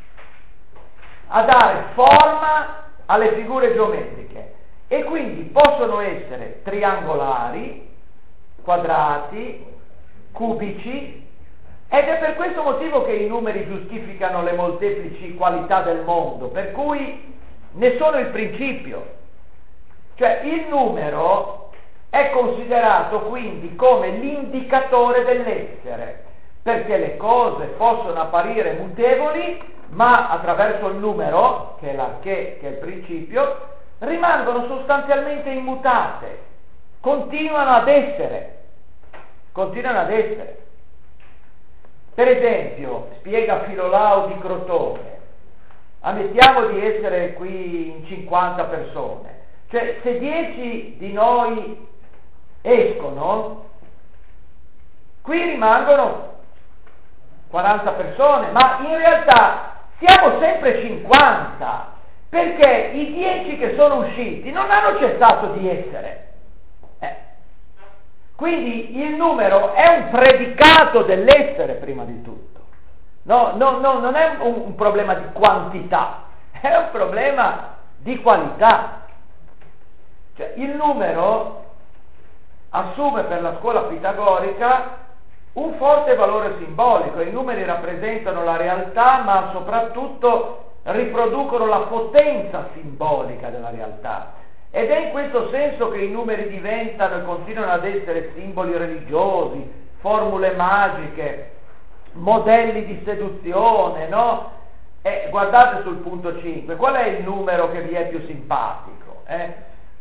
a dare forma alle figure geometriche e quindi possono essere triangolari, quadrati, cubici, ed è per questo motivo che i numeri giustificano le molteplici qualità del mondo, per cui ne sono il principio. Cioè il numero è considerato quindi come l'indicatore dell'essere, perché le cose possono apparire mutevoli, ma attraverso il numero, che è l'arché, che è il principio, rimangono sostanzialmente immutate, continuano ad essere, continuano ad essere. Per esempio, spiega Filolao di Crotone, ammettiamo di essere qui in cinquanta persone, cioè se dieci di noi escono, qui rimangono quaranta persone, ma in realtà siamo sempre cinquanta, perché i dieci che sono usciti non hanno cessato di essere. Eh. Quindi il numero è un predicato dell'essere prima di tutto. No, no, no, non è un, un problema di quantità, è un problema di qualità. Cioè, il numero assume per la scuola pitagorica un forte valore simbolico. I numeri rappresentano la realtà, ma soprattutto riproducono la potenza simbolica della realtà. Ed è in questo senso che i numeri diventano e continuano ad essere simboli religiosi, formule magiche, modelli di seduzione, no? E guardate sul punto cinque, qual è il numero che vi è più simpatico? Eh?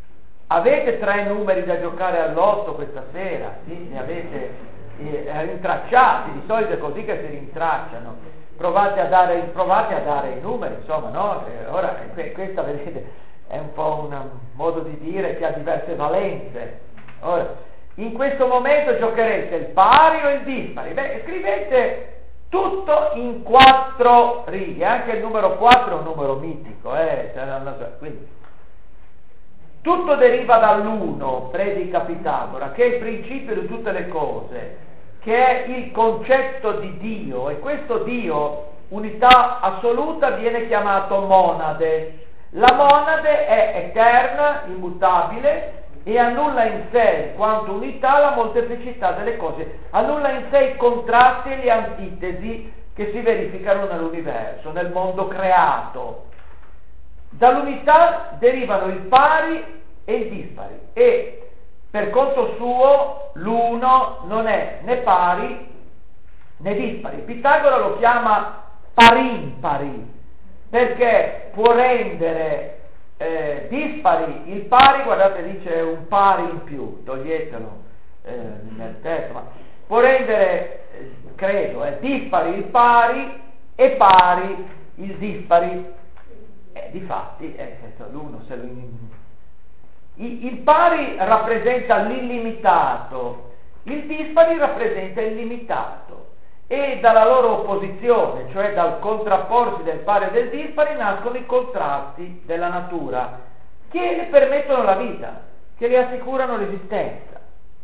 avete tre numeri da giocare all'otto questa sera? Sì, ne avete eh, rintracciati, di solito è così che si rintracciano. Provate a dare, provate a dare i numeri, insomma, no? Eh, ora, que- questa, vedete, è un po' un modo di dire che ha diverse valenze. Ora, in questo momento giocherete il pari o il dispari? Beh, scrivete tutto in quattro righe, anche il numero quattro è un numero mitico, eh? Quindi, tutto deriva dall'uno, predica Pitagora, che è il principio di tutte le cose, che è il concetto di Dio, e questo Dio, unità assoluta, viene chiamato monade. La monade è eterna, immutabile, e annulla in sé, in quanto unità, la molteplicità delle cose, annulla in sé i contrasti e le antitesi che si verificano nell'universo, nel mondo creato. Dall'unità derivano il pari e il dispari, e per conto suo l'uno non è né pari né dispari. Pitagora lo chiama parimpari, perché può rendere Eh, dispari il pari, guardate, dice un pari in più, toglietelo eh, nel testo, ma può rendere, eh, credo, eh, dispari il pari e pari il dispari. Eh, difatti, eh, l'uno se lo il, il pari rappresenta l'illimitato, il dispari rappresenta il limitato, e dalla loro opposizione, cioè dal contrapporsi del pari e del dispari, nascono i contrasti della natura che le permettono la vita, che le assicurano l'esistenza.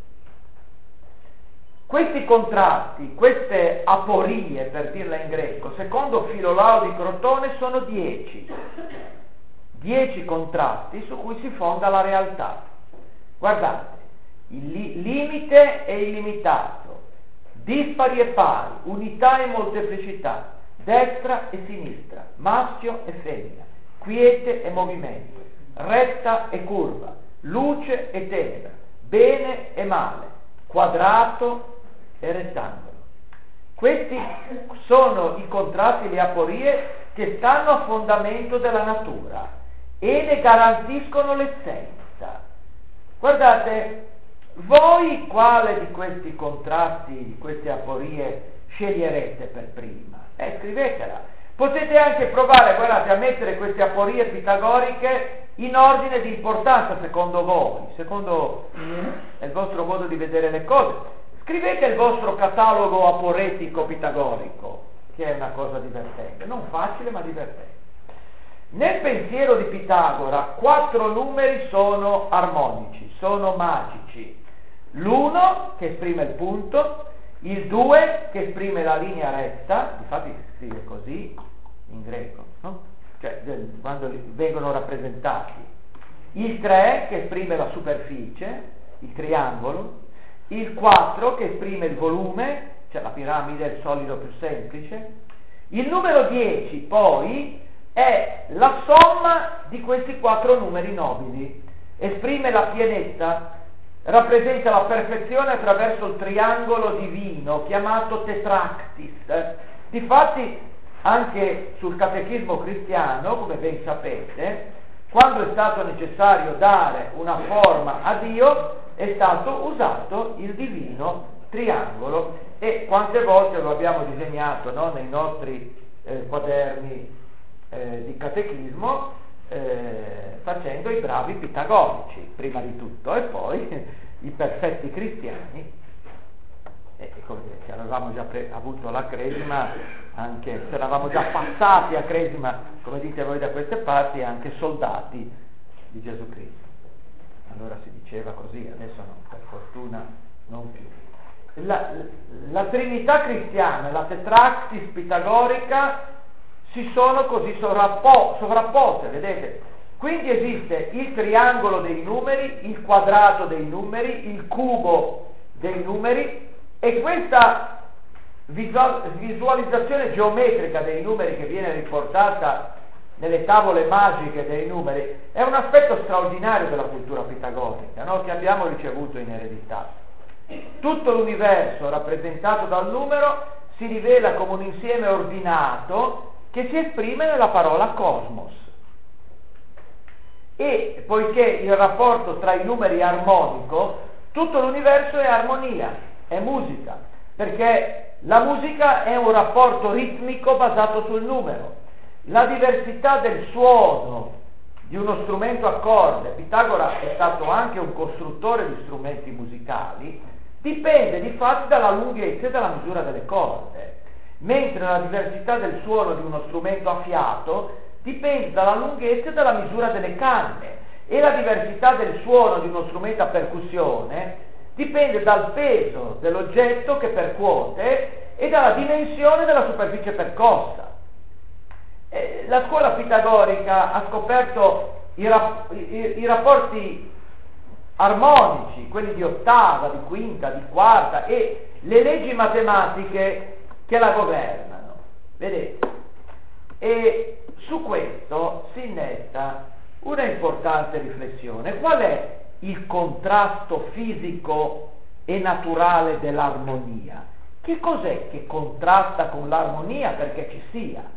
Questi contrasti, queste aporie, per dirla in greco, secondo Filolao di Crotone, sono dieci. Dieci contrasti su cui si fonda la realtà. Guardate, il li- limite e illimitato, dispari e pari, unità e molteplicità, destra e sinistra, maschio e femmina, quiete e movimento, retta e curva, luce e tenebra, bene e male, quadrato e rettangolo. Questi sono i contrasti e le aporie che stanno a fondamento della natura e ne garantiscono l'essenza. Guardate, voi quale di questi contrasti, di queste aporie sceglierete per prima? Eh, scrivetela. Potete anche provare, guardate, a mettere queste aporie pitagoriche in ordine di importanza secondo voi, secondo il vostro modo di vedere le cose. Scrivete il vostro catalogo aporetico pitagorico, che è una cosa divertente, non facile ma divertente. Nel pensiero di Pitagora quattro numeri sono armonici, sono magici. L'uno che esprime il punto, il due che esprime la linea retta, infatti si scrive così in greco, no? Cioè quando vengono rappresentati, il tre che esprime la superficie, il triangolo, il quattro che esprime il volume, cioè la piramide è il solido più semplice, il numero dieci poi è la somma di questi quattro numeri nobili, esprime la pienezza, rappresenta la perfezione attraverso il triangolo divino chiamato tetractis. Difatti anche sul catechismo cristiano, come ben sapete, quando è stato necessario dare una forma a Dio è stato usato il divino triangolo, e quante volte lo abbiamo disegnato, no, nei nostri eh, quaderni eh, di catechismo, eh, facendo i bravi pitagorici prima di tutto, e poi i perfetti cristiani, e come dire, che avevamo già pre- avuto la cresima, anche se eravamo già passati a cresima, come dite voi da queste parti, anche soldati di Gesù Cristo. Allora si diceva così, adesso no, per fortuna non più. La, la Trinità cristiana, la tetractis pitagorica, si sono così sovrappo- sovrapposte, vedete? Quindi esiste il triangolo dei numeri, il quadrato dei numeri, il cubo dei numeri, e questa visual- visualizzazione geometrica dei numeri che viene riportata nelle tavole magiche dei numeri è un aspetto straordinario della cultura pitagorica, no? Che abbiamo ricevuto in eredità. Tutto l'universo rappresentato dal numero si rivela come un insieme ordinato che si esprime nella parola cosmos. e poiché il rapporto tra i numeri è armonico, tutto l'universo è armonia, è musica, perché la musica è un rapporto ritmico basato sul numero. La diversità del suono di uno strumento a corde, Pitagora è stato anche un costruttore di strumenti musicali, dipende di fatto dalla lunghezza e dalla misura delle corde, mentre la diversità del suono di uno strumento a fiato dipende dalla lunghezza e dalla misura delle canne, e la diversità del suono di uno strumento a percussione dipende dal peso dell'oggetto che percuote e dalla dimensione della superficie percossa. Eh, la scuola pitagorica ha scoperto i, rap- i, i rapporti armonici, quelli di ottava, di quinta, di quarta, e le leggi matematiche che la governano. Vedete? E su questo si innesta una importante riflessione. Qual è il contrasto fisico e naturale dell'armonia? Che cos'è che contrasta con l'armonia perché ci sia?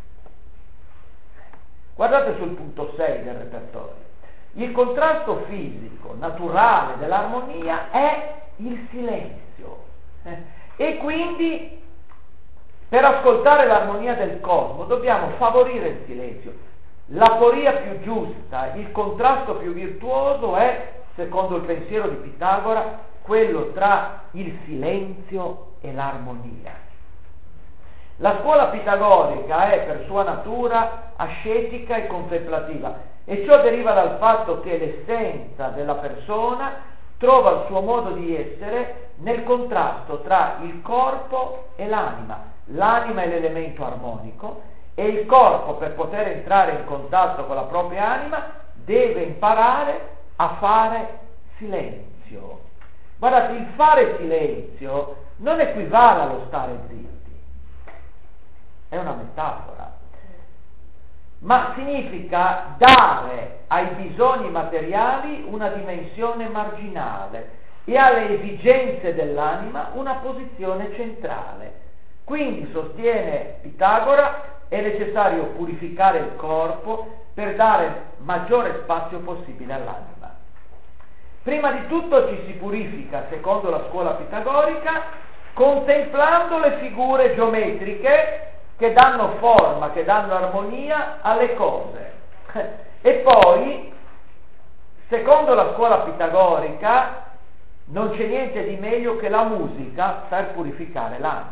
Guardate sul punto sei del repertorio. Il contrasto fisico, naturale dell'armonia è il silenzio. Eh? E quindi per ascoltare l'armonia del cosmo dobbiamo favorire il silenzio. L'aporia più giusta, il contrasto più virtuoso è, secondo il pensiero di Pitagora, quello tra il silenzio e l'armonia. La scuola pitagorica è per sua natura ascetica e contemplativa, e ciò deriva dal fatto che l'essenza della persona trova il suo modo di essere nel contrasto tra il corpo e l'anima. L'anima è l'elemento armonico e il corpo, per poter entrare in contatto con la propria anima, deve imparare a fare silenzio. Guardate, il fare silenzio non equivale allo stare zitti, è una metafora, ma significa dare ai bisogni materiali una dimensione marginale e alle esigenze dell'anima una posizione centrale. Quindi, sostiene Pitagora, è necessario purificare il corpo per dare maggiore spazio possibile all'anima. Prima di tutto ci si purifica, secondo la scuola pitagorica, contemplando le figure geometriche che danno forma, che danno armonia alle cose. E poi, secondo la scuola pitagorica, non c'è niente di meglio che la musica per purificare l'anima.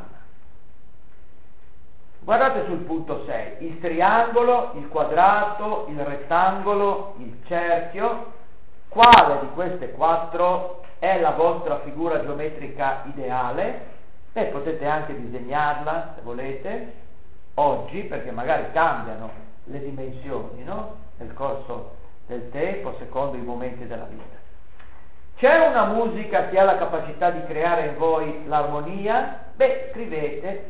Guardate sul punto sei, il triangolo, il quadrato, il rettangolo, il cerchio. Quale di queste quattro è la vostra figura geometrica ideale? Beh, potete anche disegnarla, se volete, oggi, perché magari cambiano le dimensioni, no? Nel corso del tempo, secondo i momenti della vita. C'è una musica che ha la capacità di creare in voi l'armonia? Beh, scrivete.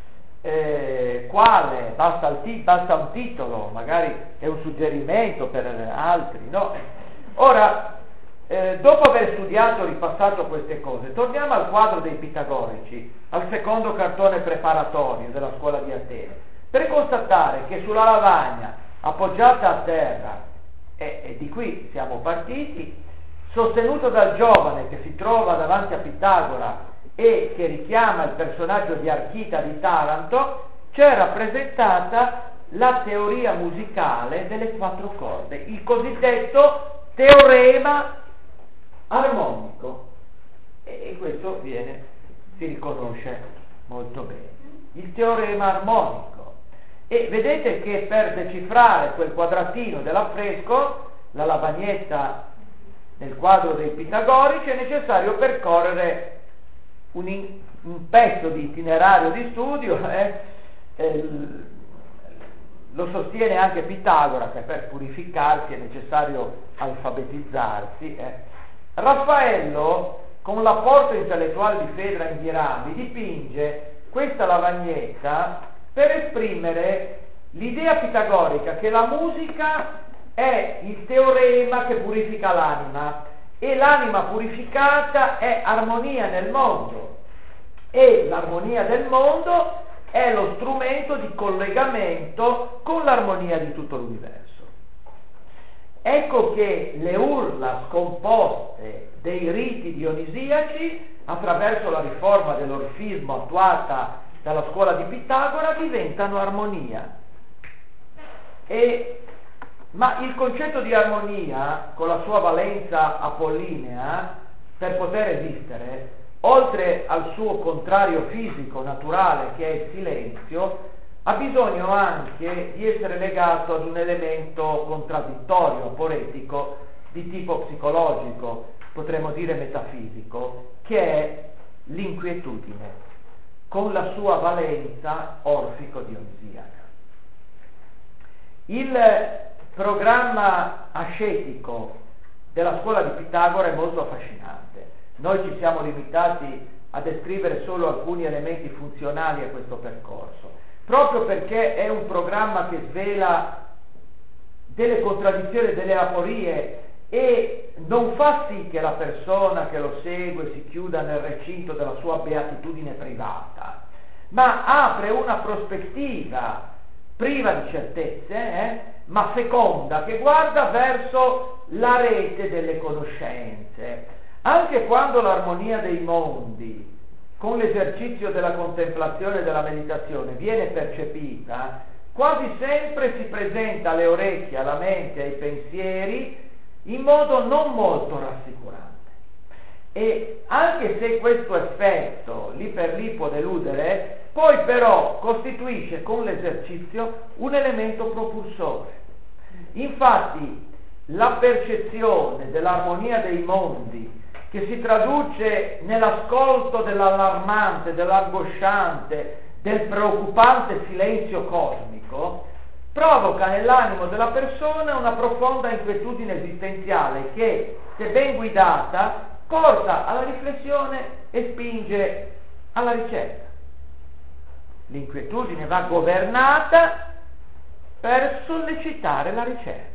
Eh, quale? Basta, il ti- basta un titolo, magari è un suggerimento per altri, no? Ora, eh, dopo aver studiato e ripassato queste cose, torniamo al quadro dei pitagorici, al secondo cartone preparatorio della scuola di Atene, per constatare che sulla lavagna appoggiata a terra, e, e di qui siamo partiti, sostenuto dal giovane che si trova davanti a Pitagora e che richiama il personaggio di Archita di Taranto, c'è rappresentata la teoria musicale delle quattro corde, il cosiddetto teorema armonico, e questo viene, si riconosce molto bene, il teorema armonico. E vedete che per decifrare quel quadratino dell'affresco, la lavagnetta nel quadro dei pitagorici, è necessario percorrere un, in, un pezzo di itinerario di studio, eh, eh, lo sostiene anche Pitagora, che per purificarsi è necessario alfabetizzarsi. Eh. Raffaello, con l'apporto intellettuale di Fedra in Ghirami, dipinge questa lavagnetta per esprimere l'idea pitagorica che la musica è il teorema che purifica l'anima, e l'anima purificata è armonia nel mondo, e l'armonia del mondo è lo strumento di collegamento con l'armonia di tutto l'universo. ecco che le urla scomposte dei riti dionisiaci, attraverso la riforma dell'orfismo attuata dalla scuola di Pitagora, diventano armonia. E, ma il concetto di armonia, con la sua valenza apollinea, per poter esistere, oltre al suo contrario fisico, naturale, che è il silenzio, ha bisogno anche di essere legato ad un elemento contraddittorio, aporetico, di tipo psicologico, potremmo dire metafisico, che è l'inquietudine, con la sua valenza orfico-dionisiaca. Il programma ascetico della scuola di Pitagora è molto affascinante. Noi ci siamo limitati a descrivere solo alcuni elementi funzionali a questo percorso, proprio perché è un programma che svela delle contraddizioni, delle aporie, e non fa sì che la persona che lo segue si chiuda nel recinto della sua beatitudine privata, ma apre una prospettiva priva di certezze, eh, ma feconda, che guarda verso la rete delle conoscenze. Anche quando l'armonia dei mondi, con l'esercizio della contemplazione e della meditazione, viene percepita, quasi sempre si presenta alle orecchie, alla mente, ai pensieri, in modo non molto rassicurante. E anche se questo effetto lì per lì può deludere, poi però costituisce con l'esercizio un elemento propulsore. Infatti la percezione dell'armonia dei mondi, che si traduce nell'ascolto dell'allarmante, dell'angosciante, del preoccupante silenzio cosmico, provoca nell'animo della persona una profonda inquietudine esistenziale che, se ben guidata, porta alla riflessione e spinge alla ricerca. L'inquietudine va governata per sollecitare la ricerca.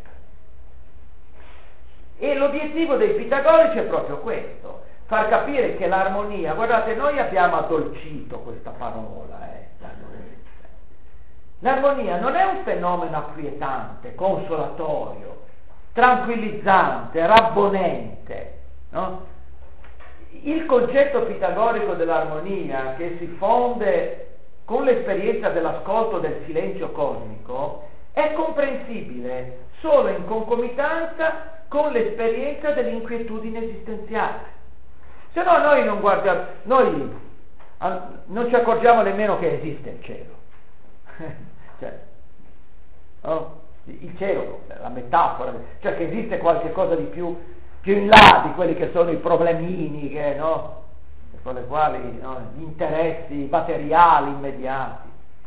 E l'obiettivo dei pitagorici è proprio questo, far capire che l'armonia, guardate, noi abbiamo addolcito questa parola, eh, l'armonia. L'armonia non è un fenomeno acquietante, consolatorio, tranquillizzante, rabbonente, no? Il concetto pitagorico dell'armonia, che si fonde con l'esperienza dell'ascolto del silenzio cosmico, è comprensibile solo in concomitanza con l'esperienza dell'inquietudine esistenziale. Se no noi non guardiamo, noi non ci accorgiamo nemmeno che esiste il cielo. Cioè, no? Il cielo, la metafora, cioè che esiste qualche cosa di più, più in là di quelli che sono i problemini, che, no? Con le quali, no? Gli interessi materiali immediati.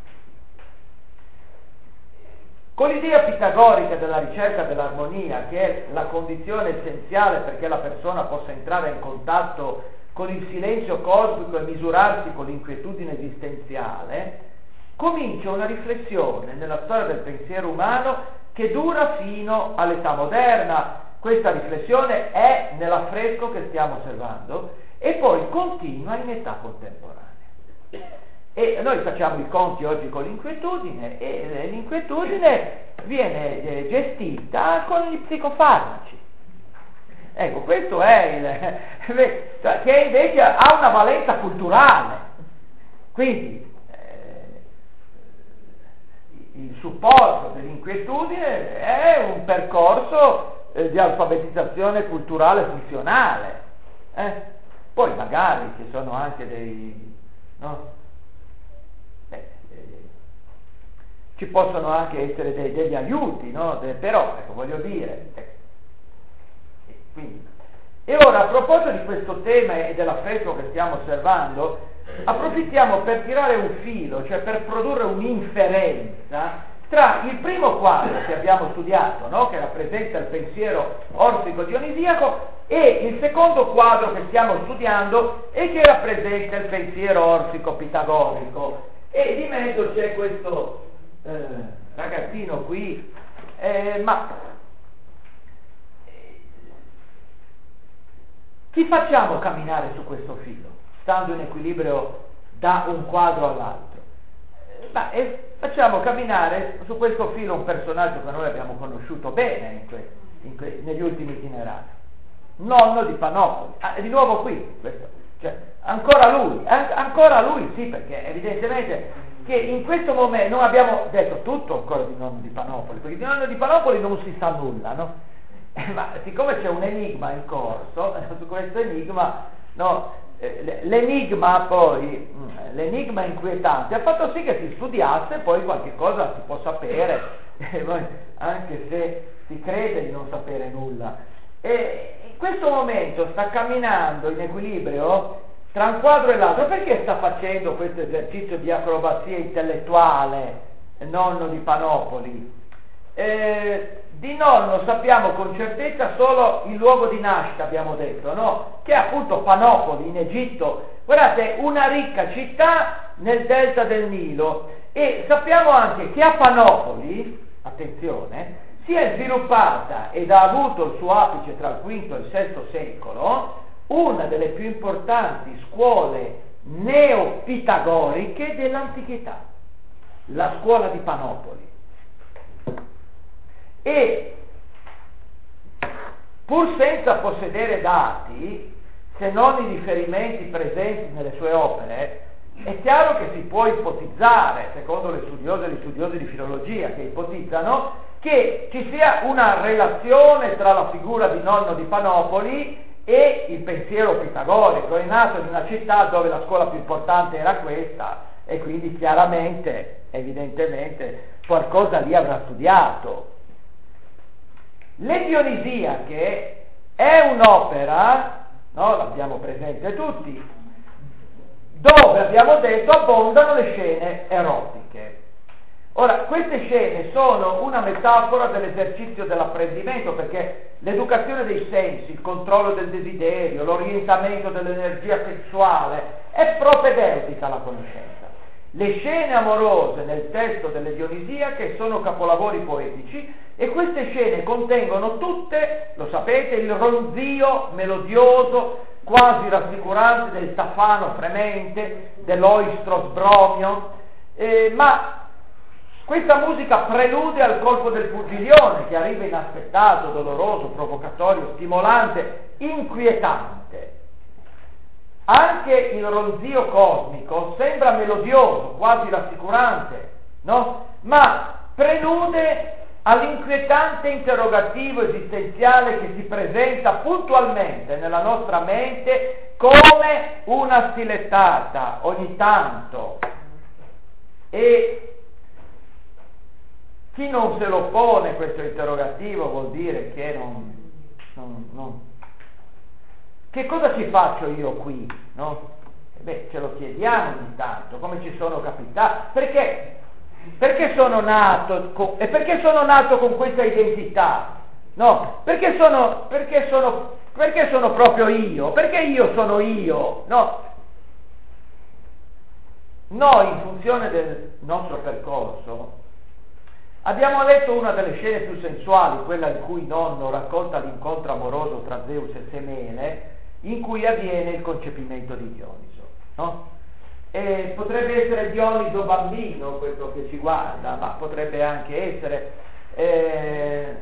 Con l'idea pitagorica della ricerca dell'armonia, che è la condizione essenziale perché la persona possa entrare in contatto con il silenzio cosmico e misurarsi con l'inquietudine esistenziale, comincia una riflessione nella storia del pensiero umano che dura fino all'età moderna. Questa riflessione è nell'affresco che stiamo osservando e poi continua in età contemporanea. E noi facciamo i conti oggi con l'inquietudine, e l'inquietudine viene eh, gestita con gli psicofarmaci. Ecco, questo è il che invece ha una valenza culturale. Quindi eh, il supporto dell'inquietudine è un percorso eh, di alfabetizzazione culturale funzionale. Eh? Poi magari ci sono anche dei... no? Ci possono anche essere dei, degli aiuti, no? De, però, ecco, voglio dire. Eh, quindi. E ora, a proposito di questo tema e dell'affresco che stiamo osservando, approfittiamo per tirare un filo, cioè per produrre un'inferenza tra il primo quadro che abbiamo studiato, no? Che rappresenta il pensiero orfico-dionisiaco, e il secondo quadro che stiamo studiando e che rappresenta il pensiero orfico-pitagorico. E di mezzo c'è questo eh, ragazzino qui, eh, ma eh, chi facciamo camminare su questo filo, stando in equilibrio da un quadro all'altro? Eh, ma eh, facciamo camminare su questo filo un personaggio che noi abbiamo conosciuto bene in, que- in que- negli ultimi itinerari. Nonno di Panopoli, ah, di nuovo qui, questo, cioè, ancora lui, an- ancora lui, sì, perché evidentemente che in questo momento non abbiamo detto tutto ancora di nonno di Panopoli, perché di nonno di Panopoli non si sa nulla, no? Eh, ma siccome c'è un enigma in corso, su questo enigma, no, eh, l'enigma poi, l'enigma inquietante ha fatto sì che si studiasse, poi qualche cosa si può sapere, eh, anche se si crede di non sapere nulla. E in questo momento sta camminando in equilibrio tra un quadro e l'altro. Perché sta facendo questo esercizio di acrobazia intellettuale, nonno di Panopoli? Eh, di nonno sappiamo con certezza solo il luogo di nascita, abbiamo detto, no? Che è appunto Panopoli in Egitto. Guardate, una ricca città nel delta del Nilo, e sappiamo anche che a Panopoli, attenzione, si è sviluppata ed ha avuto il suo apice tra il quinto e il sesto secolo una delle più importanti scuole neopitagoriche dell'antichità, la scuola di Panopoli. E pur senza possedere dati, se non i riferimenti presenti nelle sue opere, è chiaro che si può ipotizzare, secondo le studiose e gli studiosi di filologia che ipotizzano, che ci sia una relazione tra la figura di nonno di Panopoli e il pensiero pitagorico. È nato in una città dove la scuola più importante era questa, e quindi chiaramente, evidentemente, qualcosa lì avrà studiato. Le Dionisiache è un'opera, no, l'abbiamo presente tutti, dove abbiamo detto abbondano le scene erotiche. Ora, queste scene sono una metafora dell'esercizio dell'apprendimento, perché l'educazione dei sensi, il controllo del desiderio, l'orientamento dell'energia sessuale è propedeutica alla conoscenza. Le scene amorose nel testo delle Dionisiache sono capolavori poetici, e queste scene contengono tutte, lo sapete, il ronzio melodioso, quasi rassicurante del tafano fremente, dell'oistro sbromio, eh, ma questa musica prelude al colpo del purgiglione, che arriva inaspettato, doloroso, provocatorio, stimolante, inquietante. Anche il ronzio cosmico sembra melodioso, quasi rassicurante, no? Ma prelude all'inquietante interrogativo esistenziale che si presenta puntualmente nella nostra mente come una stilettata ogni tanto. E chi non se lo pone questo interrogativo vuol dire che non, non, non che cosa ci faccio io qui, no? Beh, ce lo chiediamo ogni tanto, come ci sono capitato, perché perché sono nato con, e perché sono nato con questa identità, no? Perché sono perché sono perché sono proprio io, perché io sono io, no? Noi, in funzione del nostro percorso, abbiamo letto una delle scene più sensuali, quella in cui nonno racconta l'incontro amoroso tra Zeus e Semele, in cui avviene il concepimento di Dioniso, no? E potrebbe essere Dioniso bambino questo che ci guarda, ma potrebbe anche essere. Eh...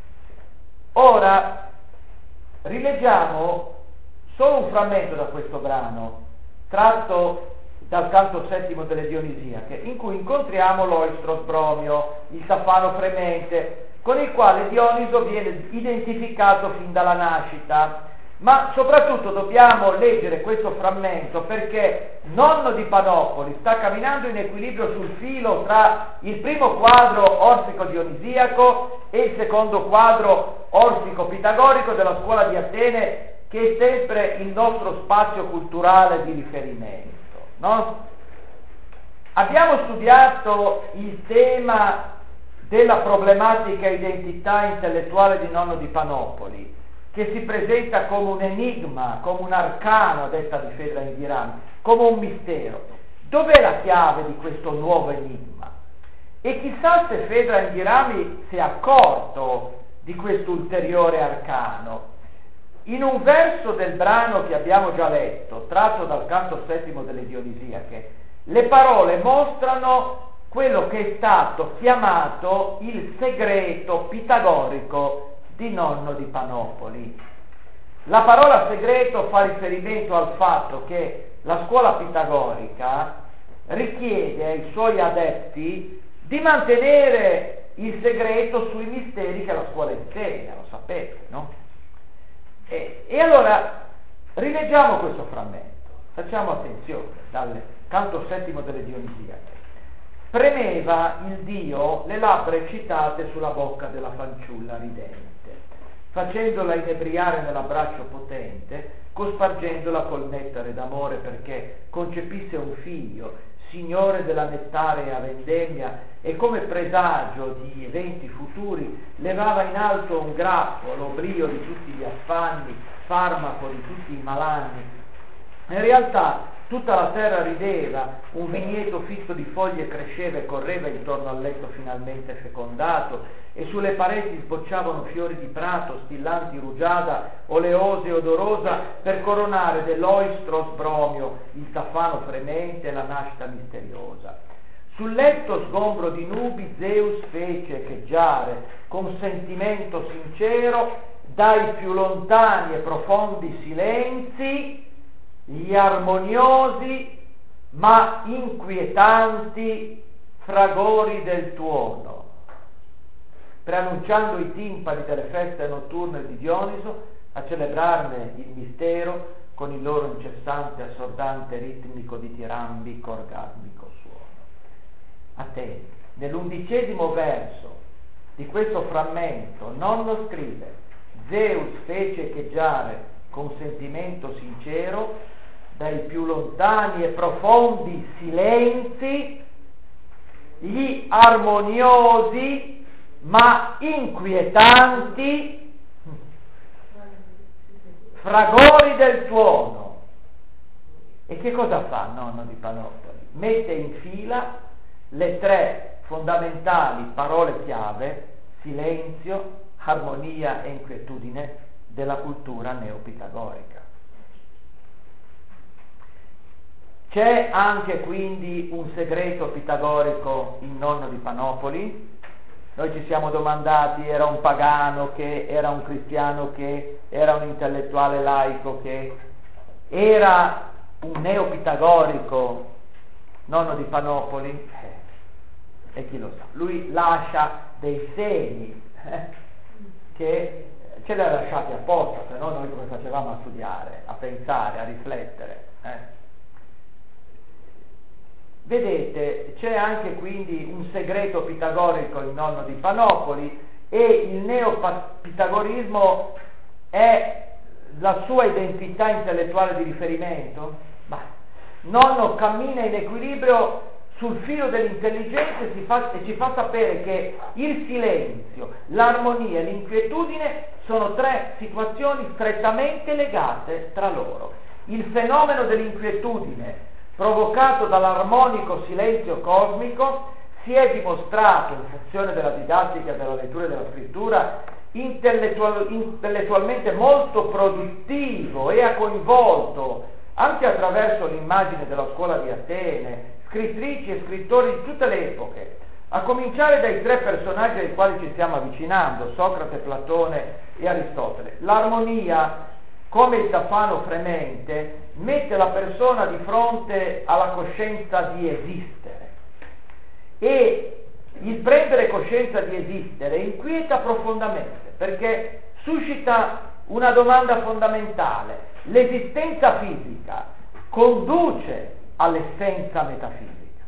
Ora rileggiamo solo un frammento da questo brano, tratto dal canto settimo delle Dionisiache, in cui incontriamo l'oistro sbromio, il tafano fremente, con il quale Dioniso viene identificato fin dalla nascita. Ma soprattutto dobbiamo leggere questo frammento perché nonno di Panopoli sta camminando in equilibrio sul filo tra il primo quadro orfico-dionisiaco e il secondo quadro orfico-pitagorico della scuola di Atene, che è sempre il nostro spazio culturale di riferimento, no? Abbiamo studiato il tema della problematica identità intellettuale di nonno di Panopoli, che si presenta come un enigma, come un arcano, a detta di Fedra Inghirami, come un mistero. Dov'è la chiave di questo nuovo enigma? E chissà se Fedra Inghirami si è accorto di questo ulteriore arcano. In un verso del brano che abbiamo già letto, tratto dal canto settimo delle Dionisiache, le parole mostrano quello che è stato chiamato il segreto pitagorico di nonno di Panopoli. La parola segreto fa riferimento al fatto che la scuola pitagorica richiede ai suoi adepti di mantenere il segreto sui misteri che la scuola insegna, lo sapete, no? E, e allora rileggiamo questo frammento, facciamo attenzione, dal canto settimo delle Dionisiache. Premeva il Dio le labbra eccitate sulla bocca della fanciulla ridente, facendola inebriare nell'abbraccio potente, cospargendola col nettare d'amore perché concepisse un figlio, signore della nettarea vendemmia, e come presagio di eventi futuri levava in alto un grappolo, brio di tutti gli affanni, farmaco di tutti i malanni. In realtà tutta la terra rideva, un vigneto fitto di foglie cresceva e correva intorno al letto finalmente fecondato, e sulle pareti sbocciavano fiori di prato, stillanti rugiada, oleosa e odorosa, per coronare dell'oistro sbromio il tafano fremente e la nascita misteriosa. Sul letto sgombro di nubi Zeus fece echeggiare, con sentimento sincero, dai più lontani e profondi silenzi, gli armoniosi ma inquietanti fragori del tuono, preannunciando i timpani delle feste notturne di Dioniso a celebrarne il mistero con il loro incessante assordante ritmico ditirambico orgasmico suono. A te, nell'undicesimo verso di questo frammento, nonno scrive: Zeus fece echeggiare con sentimento sincero dai più lontani e profondi silenzi gli armoniosi ma inquietanti fragori del tuono. E che cosa fa nonno di Panopoli? Mette in fila le tre fondamentali parole chiave: silenzio, armonia e inquietudine della cultura neopitagorica. C'è anche quindi un segreto pitagorico in nonno di Panopoli. Noi ci siamo domandati: era un pagano che, era un cristiano che, era un intellettuale laico che, era un neopitagorico nonno di Panopoli? Eh, e chi lo sa? Lui lascia dei segni eh, che ce li ha lasciati apposta, se no noi come facevamo a studiare, a pensare, a riflettere? Eh? Vedete, c'è anche quindi un segreto pitagorico in nonno di Panopoli, e il neopitagorismo è la sua identità intellettuale di riferimento? Ma nonno cammina in equilibrio sul filo dell'intelligenza e, si fa, e ci fa sapere che il silenzio, l'armonia e l'inquietudine sono tre situazioni strettamente legate tra loro. Il fenomeno dell'inquietudine provocato dall'armonico silenzio cosmico si è dimostrato, in funzione della didattica, della lettura e della scrittura, intellettual, intellettualmente molto produttivo e ha coinvolto, anche attraverso l'immagine della scuola di Atene, scrittrici e scrittori di tutte le epoche, a cominciare dai tre personaggi ai quali ci stiamo avvicinando, Socrate, Platone e Aristotele. L'armonia, come il tafano fremente, mette la persona di fronte alla coscienza di esistere, e il prendere coscienza di esistere inquieta profondamente, perché suscita una domanda fondamentale: l'esistenza fisica conduce all'essenza metafisica?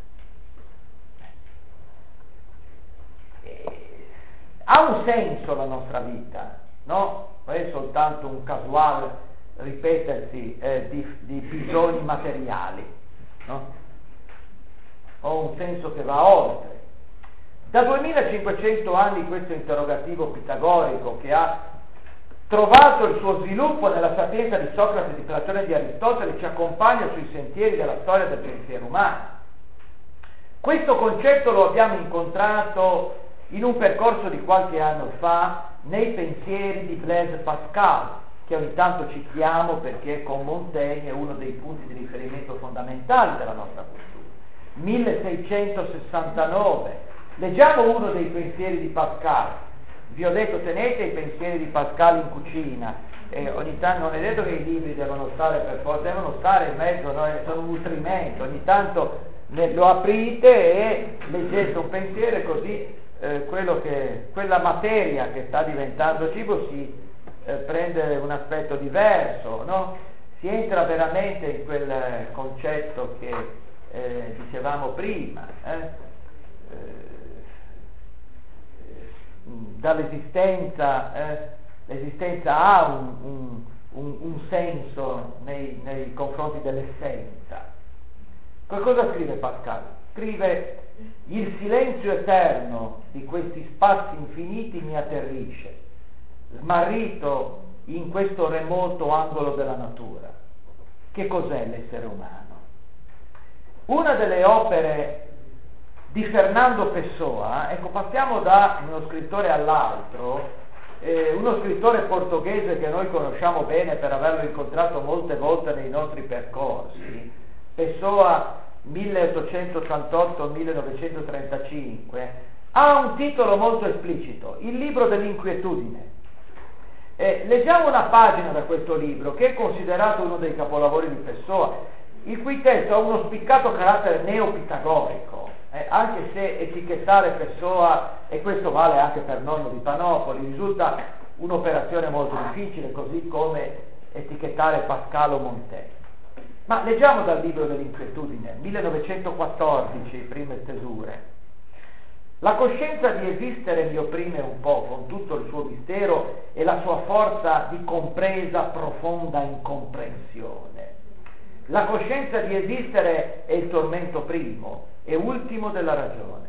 Ha un senso la nostra vita, no? Non è soltanto un casuale ripetersi eh, di, di bisogni materiali, no? Ha un senso che va oltre. Da duemilacinquecento anni questo interrogativo pitagorico, che ha trovato il suo sviluppo nella sapienza di Socrate, di Platone e di Aristotele, ci accompagna sui sentieri della storia del pensiero umano. Questo concetto lo abbiamo incontrato in un percorso di qualche anno fa nei pensieri di Blaise Pascal, che ogni tanto citiamo perché con Montaigne è uno dei punti di riferimento fondamentali della nostra cultura. milleseicentosessantanove. Leggiamo uno dei pensieri di Pascal: Vi ho detto, tenete i pensieri di Pascal in cucina, e ogni tanto non è detto che i libri devono stare per forza, devono stare in mezzo, no? Sono un nutrimento, ogni tanto ne, lo aprite e leggete un pensiero, così eh, quello che, quella materia che sta diventando cibo si eh, prende un aspetto diverso, no? Si entra veramente in quel concetto che eh, dicevamo prima, eh? Eh, dall'esistenza, eh, l'esistenza ha un, un, un, un senso nei, nei confronti dell'essenza. Cosa scrive Pascal? Scrive: il silenzio eterno di questi spazi infiniti mi atterrisce, smarrito in questo remoto angolo della natura. Che cos'è l'essere umano? Una delle opere di Fernando Pessoa, ecco, passiamo da uno scrittore all'altro, eh, uno scrittore portoghese che noi conosciamo bene per averlo incontrato molte volte nei nostri percorsi, Pessoa milleottocentottantotto millenovecentotrentacinque, ha un titolo molto esplicito: Il libro dell'inquietudine. Eh, leggiamo una pagina da questo libro, che è considerato uno dei capolavori di Pessoa, il cui testo ha uno spiccato carattere neopitagorico. Eh, anche se etichettare Pessoa, e questo vale anche per Nonno di Panopoli, risulta un'operazione molto difficile, così come etichettare Pascal o Montaigne. Ma leggiamo dal libro dell'inquietudine, millenovecentoquattordici, prime stesure. La coscienza di esistere mi opprime un po', con tutto il suo mistero e la sua forza di compresa profonda incomprensione. La coscienza di esistere è il tormento primo e ultimo della ragione.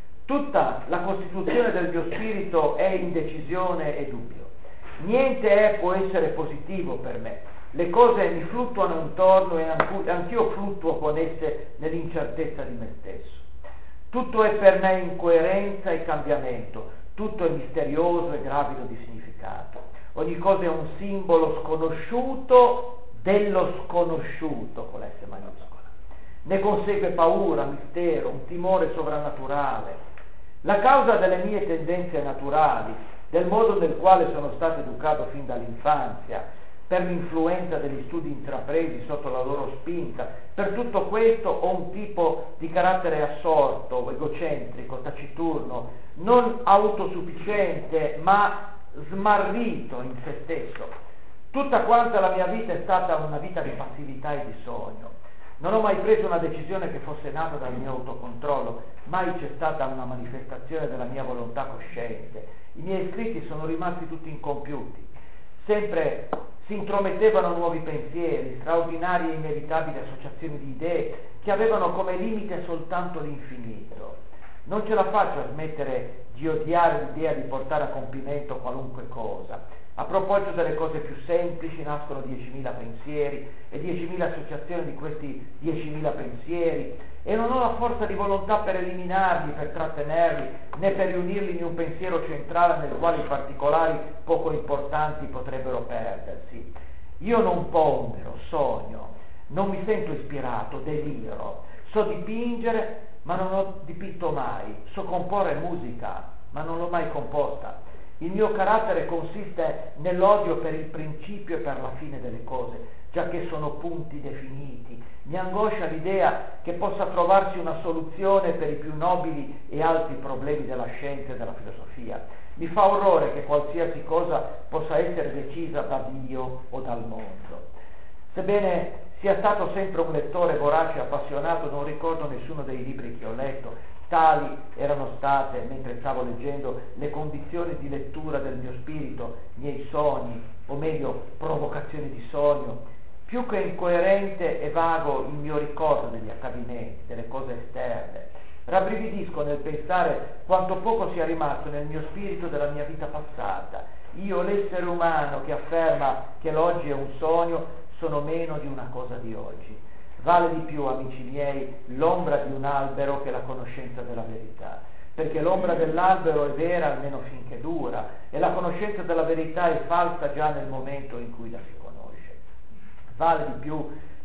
Tutta la costituzione del mio spirito è indecisione e dubbio. Niente è può essere positivo per me. Le cose mi fluttuano intorno e anch'io fluttuo con esse nell'incertezza di me stesso. Tutto è per me incoerenza e cambiamento, tutto è misterioso e gravido di significato. Ogni cosa è un simbolo sconosciuto dello sconosciuto, con l'S maiuscola. Ne consegue paura, mistero, un timore sovrannaturale. La causa delle mie tendenze naturali, del modo nel quale sono stato educato fin dall'infanzia, per l'influenza degli studi intrapresi sotto la loro spinta, per tutto questo ho un tipo di carattere assorto, egocentrico, taciturno, non autosufficiente, ma smarrito in se stesso. Tutta quanta la mia vita è stata una vita di passività e di sogno. Non ho mai preso una decisione che fosse nata dal mio autocontrollo, mai c'è stata una manifestazione della mia volontà cosciente. I miei scritti sono rimasti tutti incompiuti. Sempre si intromettevano nuovi pensieri, straordinarie e inevitabili associazioni di idee che avevano come limite soltanto l'infinito. Non ce la faccio a smettere di odiare l'idea di portare a compimento qualunque cosa. A proposito delle cose più semplici nascono diecimila pensieri e diecimila associazioni di questi diecimila pensieri, e non ho la forza di volontà per eliminarli, per trattenerli, né per riunirli in un pensiero centrale nel quale i particolari poco importanti potrebbero perdersi. Io non pondero, sogno, non mi sento ispirato, deliro, so dipingere ma non ho dipinto mai, so comporre musica ma non l'ho mai composta. Il mio carattere consiste nell'odio per il principio e per la fine delle cose, giacché sono punti definiti. Mi angoscia l'idea che possa trovarsi una soluzione per i più nobili e alti problemi della scienza e della filosofia. Mi fa orrore che qualsiasi cosa possa essere decisa da Dio o dal mondo. Sebbene sia stato sempre un lettore vorace e appassionato, non ricordo nessuno dei libri che ho letto. Tali erano state, mentre stavo leggendo, le condizioni di lettura del mio spirito, miei sogni, o meglio, provocazioni di sogno. Più che incoerente e vago il mio ricordo degli accadimenti, delle cose esterne. Rabbrividisco nel pensare quanto poco sia rimasto nel mio spirito della mia vita passata. Io, l'essere umano che afferma che l'oggi è un sogno, sono meno di una cosa di oggi. Vale di più, amici miei, l'ombra di un albero che la conoscenza della verità, perché l'ombra dell'albero è vera almeno finché dura, e la conoscenza della verità è falsa già nel momento in cui la si conosce. Vale di più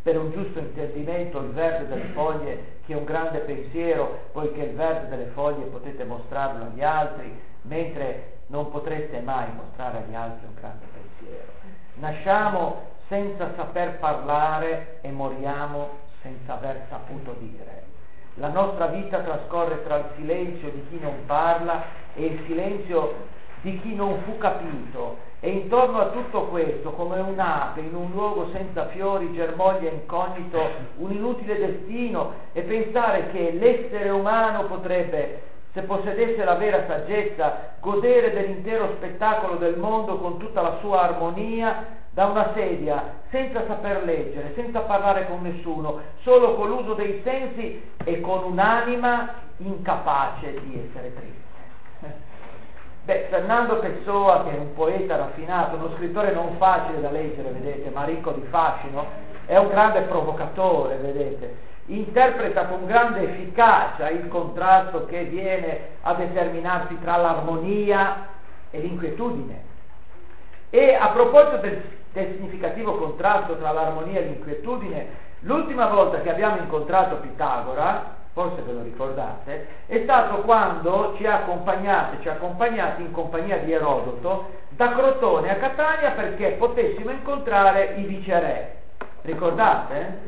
per un giusto intendimento il verde delle foglie che è un grande pensiero, poiché il verde delle foglie potete mostrarlo agli altri, mentre non potreste mai mostrare agli altri un grande pensiero. Nasciamo senza saper parlare e moriamo senza aver saputo dire. La nostra vita trascorre tra il silenzio di chi non parla e il silenzio di chi non fu capito, e intorno a tutto questo, come un'ape in un luogo senza fiori, germoglia incognito un inutile destino, e pensare che l'essere umano potrebbe, se possedesse la vera saggezza, godere dell'intero spettacolo del mondo con tutta la sua armonia, da una sedia, senza saper leggere, senza parlare con nessuno, solo con l'uso dei sensi e con un'anima incapace di essere triste. Beh, Fernando Pessoa, che è un poeta raffinato, uno scrittore non facile da leggere, vedete, ma ricco di fascino, è un grande provocatore, vedete, interpreta con grande efficacia il contrasto che viene a determinarsi tra l'armonia e l'inquietudine. E a proposito del, del significativo contrasto tra l'armonia e l'inquietudine, l'ultima volta che abbiamo incontrato Pitagora, forse ve lo ricordate, è stato quando ci ha accompagnati, ci ha accompagnati in compagnia di Erodoto da Crotone a Catania perché potessimo incontrare i viceré. Ricordate?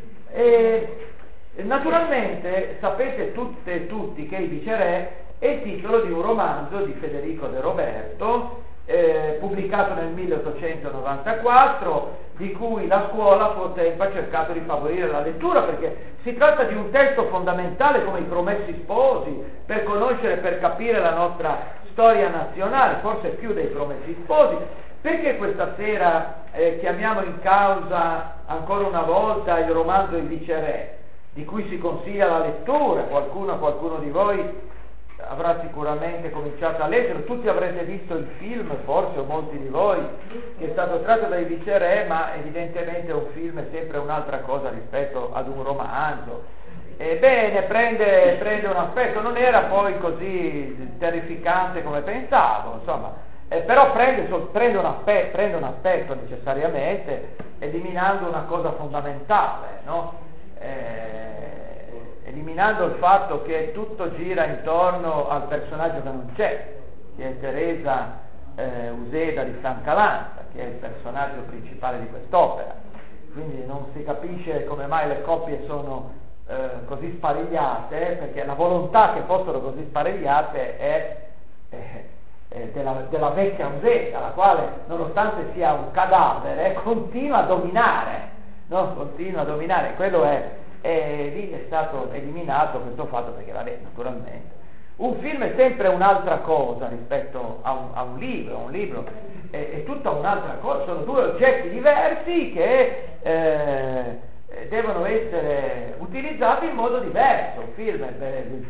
E naturalmente sapete tutte e tutti che i viceré è il titolo di un romanzo di Federico De Roberto, eh, pubblicato nel milleottocentonovantaquattro, di cui la scuola a suo tempo ha cercato di favorire la lettura, perché si tratta di un testo fondamentale come i Promessi Sposi, per conoscere, per capire la nostra storia nazionale, forse più dei Promessi Sposi. Perché questa sera eh, chiamiamo in causa ancora una volta il romanzo Il Viceré, di cui si consiglia la lettura? Qualcuno, qualcuno di voi avrà sicuramente cominciato a leggere, tutti avrete visto il film, forse, o molti di voi, che è stato tratto dai Viceré, ma evidentemente un film è sempre un'altra cosa rispetto ad un romanzo. Ebbene, prende, prende un aspetto, non era poi così terrificante come pensavo, insomma, eh, però prende, prende, un aspetto, prende un aspetto necessariamente, eliminando una cosa fondamentale, no? Eh, eliminando il fatto che tutto gira intorno al personaggio che non c'è, che è Teresa eh, Useda di Francalanza, che è il personaggio principale di quest'opera. Quindi non si capisce come mai le coppie sono eh, così sparigliate, perché la volontà che fossero così sparigliate è, è, è della, della vecchia Useda, la quale, nonostante sia un cadavere, continua a dominare, no? Continua a dominare, quello è. E lì è stato eliminato questo fatto perché, vabbè, naturalmente un film è sempre un'altra cosa rispetto a un, a un libro, un libro è, è tutta un'altra cosa, sono due oggetti diversi che eh, devono essere utilizzati in modo diverso. Un film è,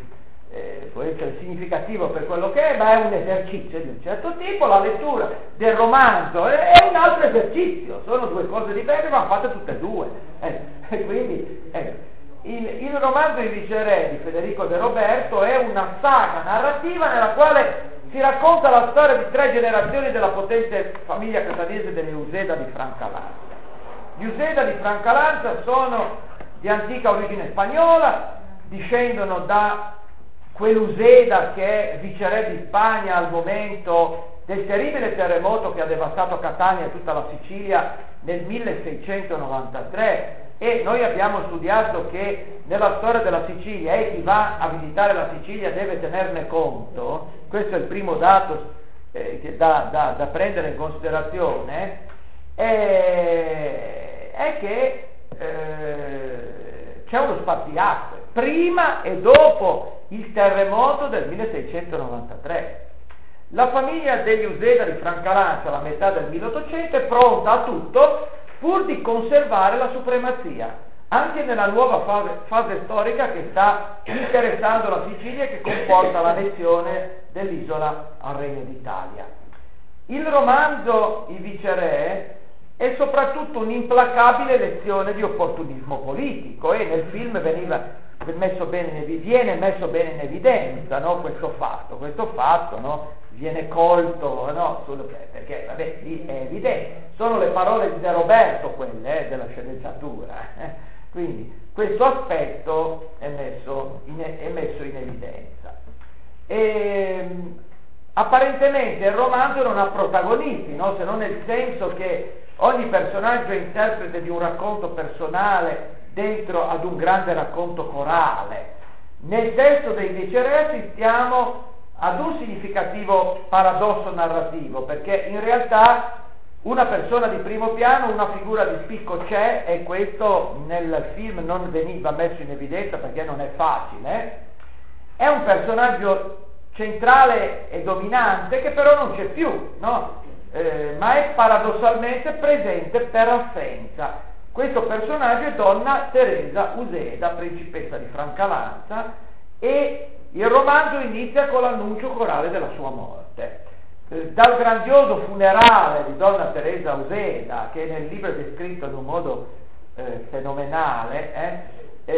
eh, può essere significativo per quello che è, ma è un esercizio di un certo tipo, la lettura del romanzo è, è un altro esercizio, sono due cose diverse ma fatte tutte e due. Eh, e quindi eh, il, il romanzo I Viceré di Federico De Roberto è una saga narrativa nella quale si racconta la storia di tre generazioni della potente famiglia catanese delle Useda di Francalanza. Gli Useda di Francalanza sono di antica origine spagnola, discendono da quell'Useda che è viceré di Spagna al momento del terribile terremoto che ha devastato Catania e tutta la Sicilia nel milleseicentonovantatré, e noi abbiamo studiato che nella storia della Sicilia, e chi va a visitare la Sicilia deve tenerne conto, questo è il primo dato eh, che da, da, da prendere in considerazione, è, è che eh, c'è uno spartiacque prima e dopo il terremoto del milleseicentonovantatré. La famiglia degli Useda di Francalanza alla metà del milleottocento è pronta a tutto pur di conservare la supremazia, anche nella nuova fase, fase storica che sta interessando la Sicilia e che comporta l'annessione dell'isola al Regno d'Italia. Il romanzo I Viceré è soprattutto un'implacabile lezione di opportunismo politico, e nel film veniva messo bene in ev- viene messo bene in evidenza, no? questo fatto, questo fatto, no? viene colto, no? Perché vabbè, lì è evidente, sono le parole di De Roberto quelle eh, della sceneggiatura, eh. Quindi questo aspetto è messo in, è messo in evidenza. E, apparentemente il romanzo non ha protagonisti, no? Se non nel senso che ogni personaggio è interprete di un racconto personale dentro ad un grande racconto corale. Nel testo dei Viceré assistiamo ad un significativo paradosso narrativo, perché in realtà una persona di primo piano, una figura di spicco c'è, e questo nel film non veniva messo in evidenza perché non è facile. È un personaggio centrale e dominante che però non c'è più, no? Eh, ma è paradossalmente presente per assenza. Questo personaggio è donna Teresa Useda, principessa di Francalazza, e il romanzo inizia con l'annuncio corale della sua morte. Eh, dal grandioso funerale di donna Teresa Useda, che nel libro è descritto in un modo eh, fenomenale, eh,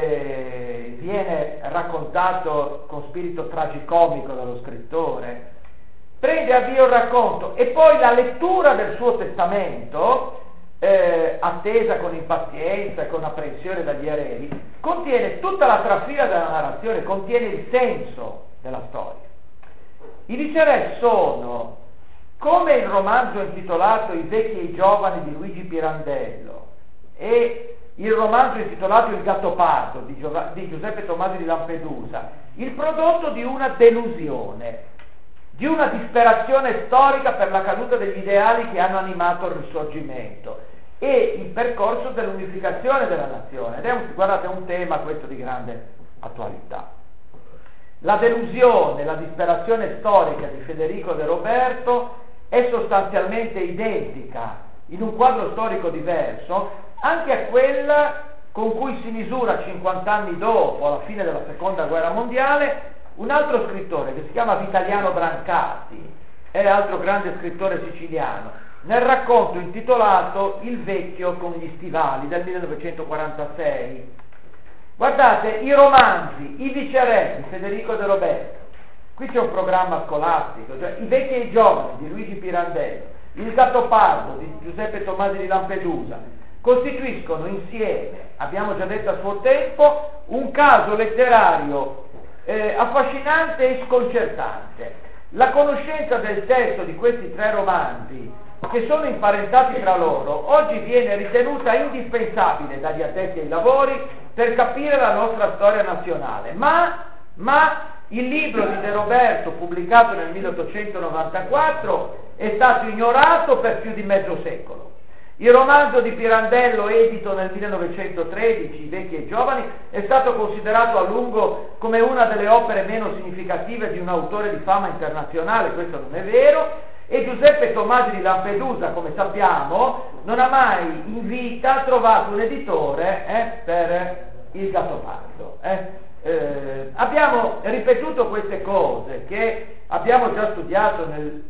eh, viene raccontato con spirito tragicomico dallo scrittore, prende avvio il racconto e poi la lettura del suo testamento, eh, attesa con impazienza e con apprensione dagli eredi, contiene tutta la trafila della narrazione, contiene il senso della storia. I Viceré sono, come il romanzo intitolato I vecchi e i giovani di Luigi Pirandello e il romanzo intitolato Il Gattopardo di, Giova- di Giuseppe Tomasi di Lampedusa, il prodotto di una delusione, di una disperazione storica per la caduta degli ideali che hanno animato il Risorgimento e il percorso dell'unificazione della nazione. Ed è un, guardate, è un tema questo di grande attualità. La delusione, la disperazione storica di Federico De Roberto è sostanzialmente identica, in un quadro storico diverso, anche a quella con cui si misura cinquanta anni dopo, alla fine della Seconda Guerra Mondiale, un altro scrittore che si chiama Vitaliano Brancati, è altro grande scrittore siciliano, nel racconto intitolato Il vecchio con gli stivali del millenovecentoquarantasei. Guardate, i romanzi, I Viceré di Federico De Roberto, qui c'è un programma scolastico, cioè I vecchi e i giovani di Luigi Pirandello, Il Gattopardo di Giuseppe Tomasi di Lampedusa, costituiscono insieme, abbiamo già detto a suo tempo, un caso letterario eh, affascinante e sconcertante. La conoscenza del testo di questi tre romanzi, che sono imparentati tra loro, oggi viene ritenuta indispensabile dagli addetti ai lavori per capire la nostra storia nazionale, ma, ma il libro di De Roberto, pubblicato nel milleottocentonovantaquattro, è stato ignorato per più di mezzo secolo. Il romanzo di Pirandello, edito nel millenovecentotredici, I vecchi e i giovani, è stato considerato a lungo come una delle opere meno significative di un autore di fama internazionale. Questo non è vero, e Giuseppe Tomasi di Lampedusa, come sappiamo, non ha mai in vita trovato un editore eh, per Il Gattopardo. Eh. Eh, abbiamo ripetuto queste cose che abbiamo già studiato nel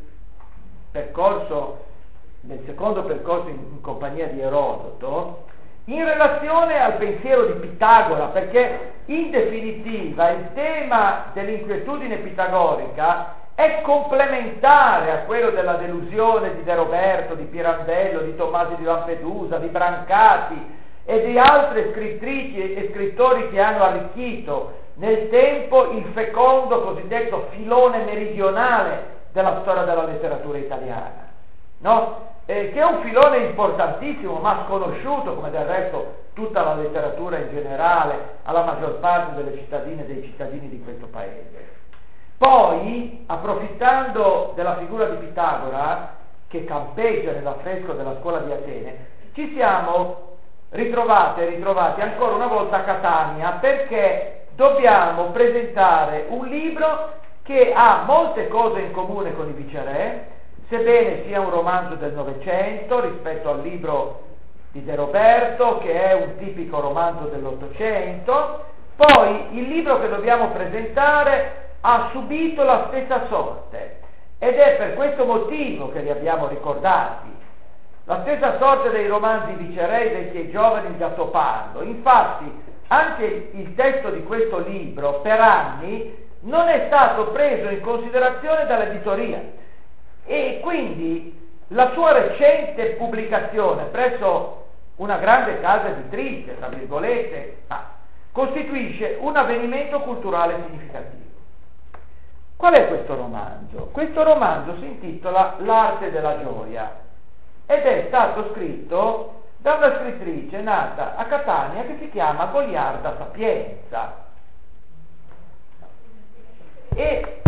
percorso, nel secondo percorso in, in compagnia di Erodoto, in relazione al pensiero di Pitagora, perché in definitiva il tema dell'inquietudine pitagorica è complementare a quello della delusione di De Roberto, di Pirandello, di Tomasi di Lampedusa, di Brancati e di altre scrittrici e scrittori che hanno arricchito nel tempo il fecondo cosiddetto filone meridionale della storia della letteratura italiana, no? Eh, che è un filone importantissimo ma sconosciuto, come del resto tutta la letteratura in generale, alla maggior parte delle cittadine e dei cittadini di questo paese. Poi, approfittando della figura di Pitagora, che campeggia nell'affresco della scuola di Atene, ci siamo ritrovati e ritrovati ancora una volta a Catania, perché dobbiamo presentare un libro che ha molte cose in comune con i Viceré, sebbene sia un romanzo del Novecento rispetto al libro di De Roberto, che è un tipico romanzo dell'Ottocento. Poi il libro che dobbiamo presentare ha subito la stessa sorte, ed è per questo motivo che li abbiamo ricordati. La stessa sorte dei romanzi Viceré, I vecchi e i giovani, Il Gattopardo. Infatti anche il testo di questo libro per anni non è stato preso in considerazione dall'editoria. E quindi la sua recente pubblicazione presso una grande casa editrice, tra virgolette, ah, costituisce un avvenimento culturale significativo. Qual è questo romanzo? Questo romanzo si intitola L'arte della gioia ed è stato scritto da una scrittrice nata a Catania che si chiama Goliarda Sapienza. E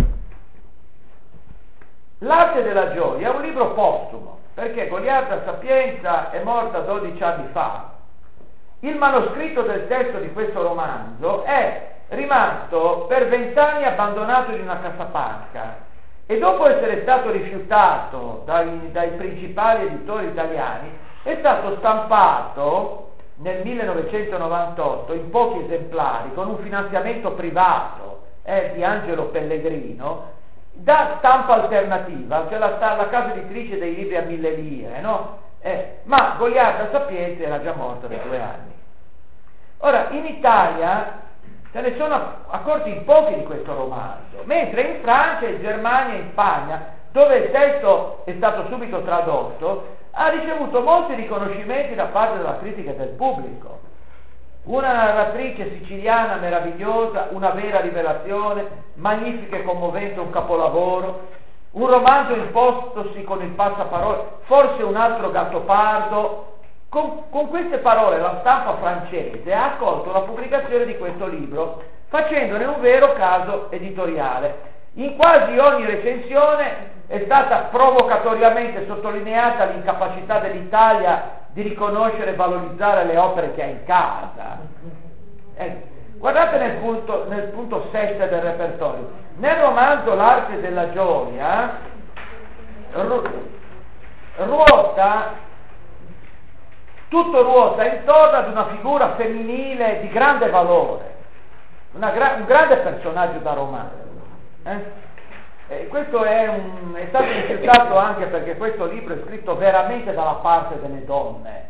L'arte della gioia è un libro postumo, perché Goliarda Sapienza è morta dodici anni fa. Il manoscritto del testo di questo romanzo è rimasto per vent'anni abbandonato in una cassapanca e dopo essere stato rifiutato dai, dai principali editori italiani è stato stampato nel millenovecentonovantotto in pochi esemplari con un finanziamento privato eh, di Angelo Pellegrino da stampa alternativa, cioè la, la casa editrice dei libri a mille lire, no? Eh, ma Goliarda Sapienza era già morto da due anni. Ora, in Italia se ne sono accorti in pochi di questo romanzo, mentre in Francia, in Germania e in Spagna, dove il testo è stato subito tradotto, ha ricevuto molti riconoscimenti da parte della critica e del pubblico. Una narratrice siciliana meravigliosa, una vera rivelazione, magnifica e commovente, un capolavoro, un romanzo impostosi con il passaparole, forse un altro Gattopardo. Con, con queste parole la stampa francese ha accolto la pubblicazione di questo libro, facendone un vero caso editoriale. In quasi ogni recensione è stata provocatoriamente sottolineata l'incapacità dell'Italia di riconoscere e valorizzare le opere che ha in casa. Eh, guardate nel punto, nel punto sette del repertorio. Nel romanzo L'arte della gioia ru- ruota tutto ruota intorno ad una figura femminile di grande valore, una gra- un grande personaggio da romanzo. Eh? E questo è, un, è stato rifiutato anche perché questo libro è scritto veramente dalla parte delle donne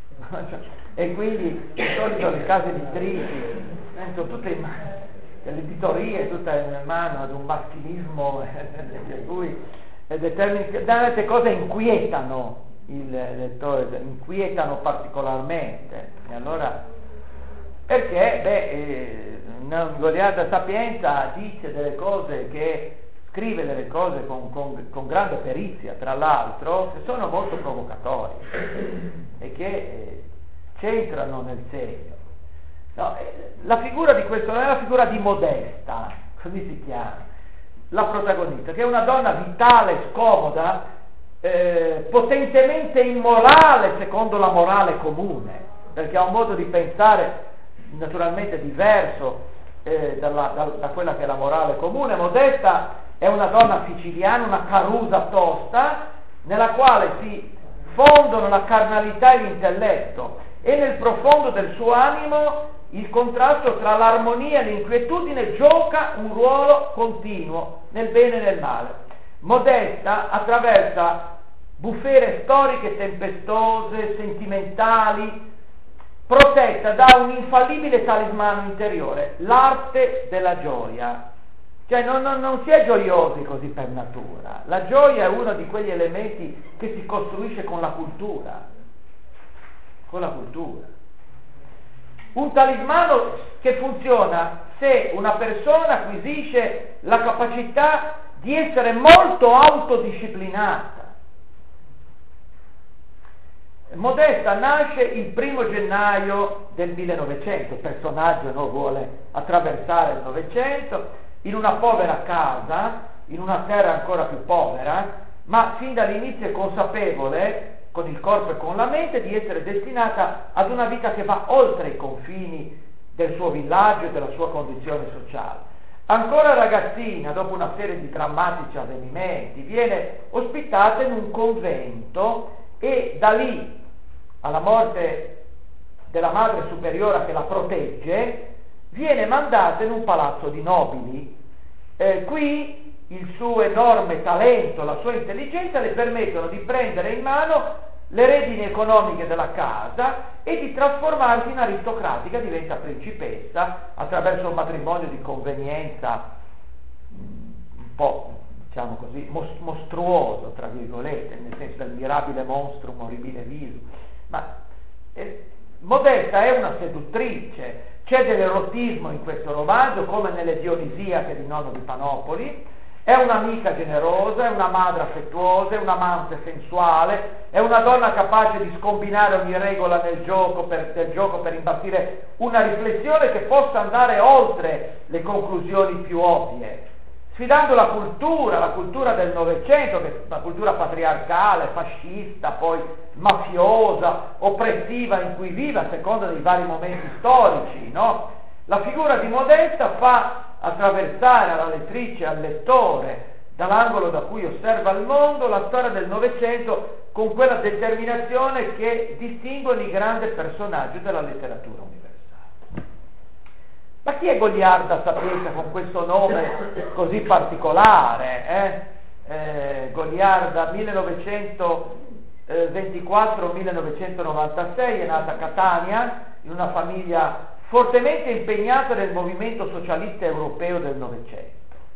e quindi di solito le case editrici sono tutte in mano, le editorie tutte in mano ad un maschilismo per cui determinate cose inquietano il lettore, inquietano particolarmente. E allora perché? Beh, eh, Goliarda Sapienza dice delle cose che scrive delle cose con, con, con grande perizia, tra l'altro, che sono molto provocatorie e che eh, c'entrano nel segno. No, eh, la figura di questo non è la figura di Modesta, così si chiama, la protagonista, che è una donna vitale, scomoda, eh, potentemente immorale secondo la morale comune, perché ha un modo di pensare naturalmente diverso eh, dalla, da, da quella che è la morale comune. Modesta è una donna siciliana, una carusa tosta, nella quale si fondono la carnalità e l'intelletto, e nel profondo del suo animo il contrasto tra l'armonia e l'inquietudine gioca un ruolo continuo nel bene e nel male. Modesta attraversa bufere storiche tempestose, sentimentali, protetta da un infallibile talismano interiore, l'arte della gioia. Cioè non, non, non si è gioiosi così per natura. La gioia è uno di quegli elementi che si costruisce con la cultura. Con la cultura. Un talismano che funziona se una persona acquisisce la capacità di essere molto autodisciplinata. Modesta nasce il primo gennaio del millenovecento, il personaggio no, vuole attraversare il Novecento, in una povera casa, in una terra ancora più povera, ma fin dall'inizio è consapevole, con il corpo e con la mente, di essere destinata ad una vita che va oltre i confini del suo villaggio e della sua condizione sociale. Ancora ragazzina, dopo una serie di drammatici avvenimenti, viene ospitata in un convento e da lì, alla morte della madre superiora che la protegge, viene mandata in un palazzo di nobili. Eh, qui il suo enorme talento, la sua intelligenza le permettono di prendere in mano le redini economiche della casa e di trasformarsi in aristocratica, diventa principessa attraverso un matrimonio di convenienza un po', diciamo così, mos- mostruoso, tra virgolette, nel senso del mirabile monstrum, orribile viso, ma eh, Modesta è una seduttrice, c'è dell'erotismo in questo romanzo, come nelle Dionisiache di Nonno di Panopoli. È un'amica generosa, è una madre affettuosa, è un'amante sensuale, è una donna capace di scombinare ogni regola nel gioco per, del gioco per imbastire una riflessione che possa andare oltre le conclusioni più ovvie, sfidando la cultura, la cultura del Novecento, che è una cultura patriarcale, fascista, poi mafiosa, oppressiva in cui vive a seconda dei vari momenti storici, no? La figura di Modesta fa attraversare alla lettrice e al lettore, dall'angolo da cui osserva il mondo, la storia del Novecento con quella determinazione che distingue i grandi personaggi della letteratura universale. Ma chi è Goliarda Sapienza con questo nome così particolare? Eh? Eh, Goliarda millenovecentosventiquattro millenovecentonovantasei, è nata a Catania in una famiglia fortemente impegnata nel movimento socialista europeo del Novecento.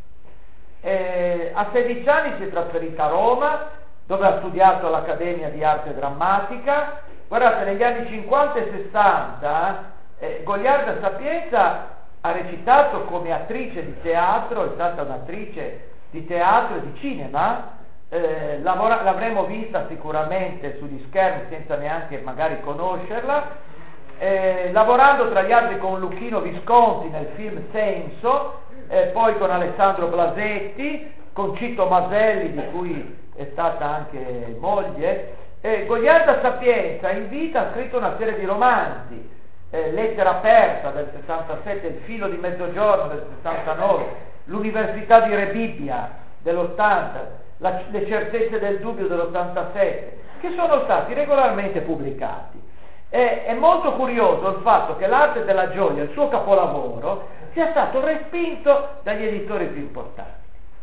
Eh, a sedici anni si è trasferita a Roma, dove ha studiato all'Accademia di Arte Drammatica. Guardate, negli anni cinquanta e sessanta eh, Goliarda Sapienza ha recitato come attrice di teatro, è stata un'attrice di teatro e di cinema. Eh, lavora, l'avremo vista sicuramente sugli schermi senza neanche magari conoscerla. Eh, lavorando tra gli altri con Luchino Visconti nel film Senso, eh, poi con Alessandro Blasetti, con Cito Maselli, di cui è stata anche moglie. eh, Goliarda Sapienza in vita ha scritto una serie di romanzi, eh, Lettera aperta del sessantasette, Il filo di mezzogiorno del sessantanove, L'università di Rebibbia dell'ottanta, la, Le certezze del dubbio dell'ottantasette, che sono stati regolarmente pubblicati. È, è molto curioso il fatto che L'arte della gioia, il suo capolavoro, sia stato respinto dagli editori più importanti.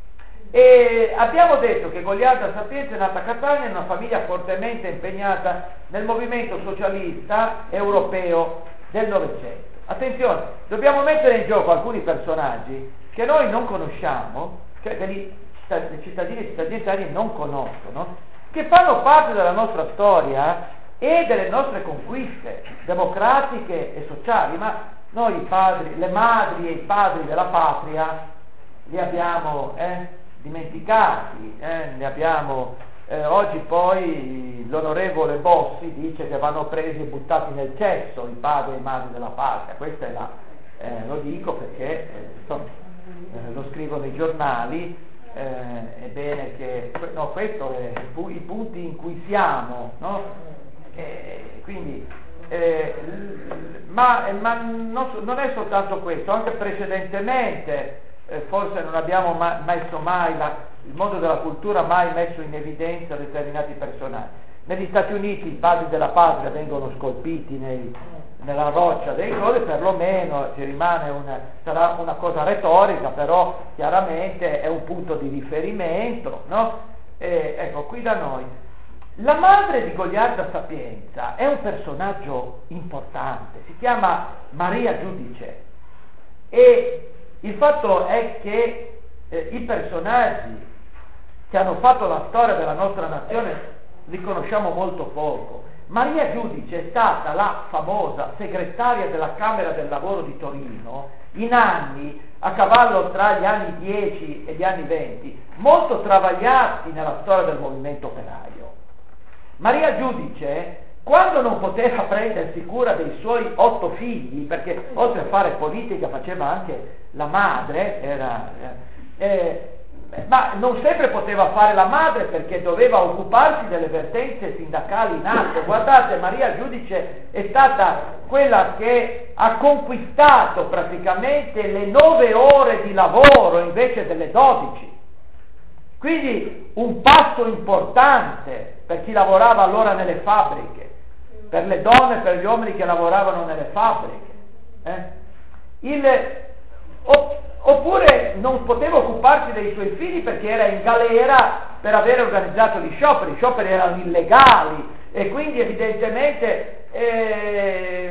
E abbiamo detto che Goliarda Sapienza è nata a Catania in una famiglia fortemente impegnata nel movimento socialista europeo del Novecento. Attenzione, dobbiamo mettere in gioco alcuni personaggi che noi non conosciamo, cioè che gli cittadini e cittadini italiani non conoscono, che fanno parte della nostra storia e delle nostre conquiste democratiche e sociali, ma noi i padri, le madri e i padri della patria li abbiamo eh, dimenticati, eh, ne abbiamo eh, oggi poi l'onorevole Bossi dice che vanno presi e buttati nel cesso i padri e i madri della patria. Questa è la, eh, lo dico perché eh, insomma, eh, lo scrivono i giornali. Eh, è bene che no, questo è i punti in cui siamo, no? Eh, quindi, eh, ma, ma non, non è soltanto questo, anche precedentemente, eh, forse non abbiamo mai, messo mai, la, il mondo della cultura ha mai messo in evidenza determinati personaggi. Negli Stati Uniti i padri della patria vengono scolpiti nei, nella roccia dei colli, perlomeno ci rimane una, sarà una cosa retorica, però chiaramente è un punto di riferimento, no? Eh, ecco, qui da noi la madre di Goliarda Sapienza è un personaggio importante, si chiama Maria Giudice, e il fatto è che eh, i personaggi che hanno fatto la storia della nostra nazione li conosciamo molto poco. Maria Giudice è stata la famosa segretaria della Camera del Lavoro di Torino in anni, a cavallo tra gli anni dieci e gli anni venti, molto travagliati nella storia del movimento operaio. Maria Giudice, quando non poteva prendersi cura dei suoi otto figli, perché oltre a fare politica faceva anche la madre, era, eh, ma non sempre poteva fare la madre perché doveva occuparsi delle vertenze sindacali in atto. Guardate, Maria Giudice è stata quella che ha conquistato praticamente le nove ore di lavoro invece delle dodici. Quindi un passo importante per chi lavorava allora nelle fabbriche, per le donne e per gli uomini che lavoravano nelle fabbriche. Eh? Il, opp- oppure non poteva occuparsi dei suoi figli perché era in galera per aver organizzato gli scioperi, gli scioperi erano illegali e quindi evidentemente eh,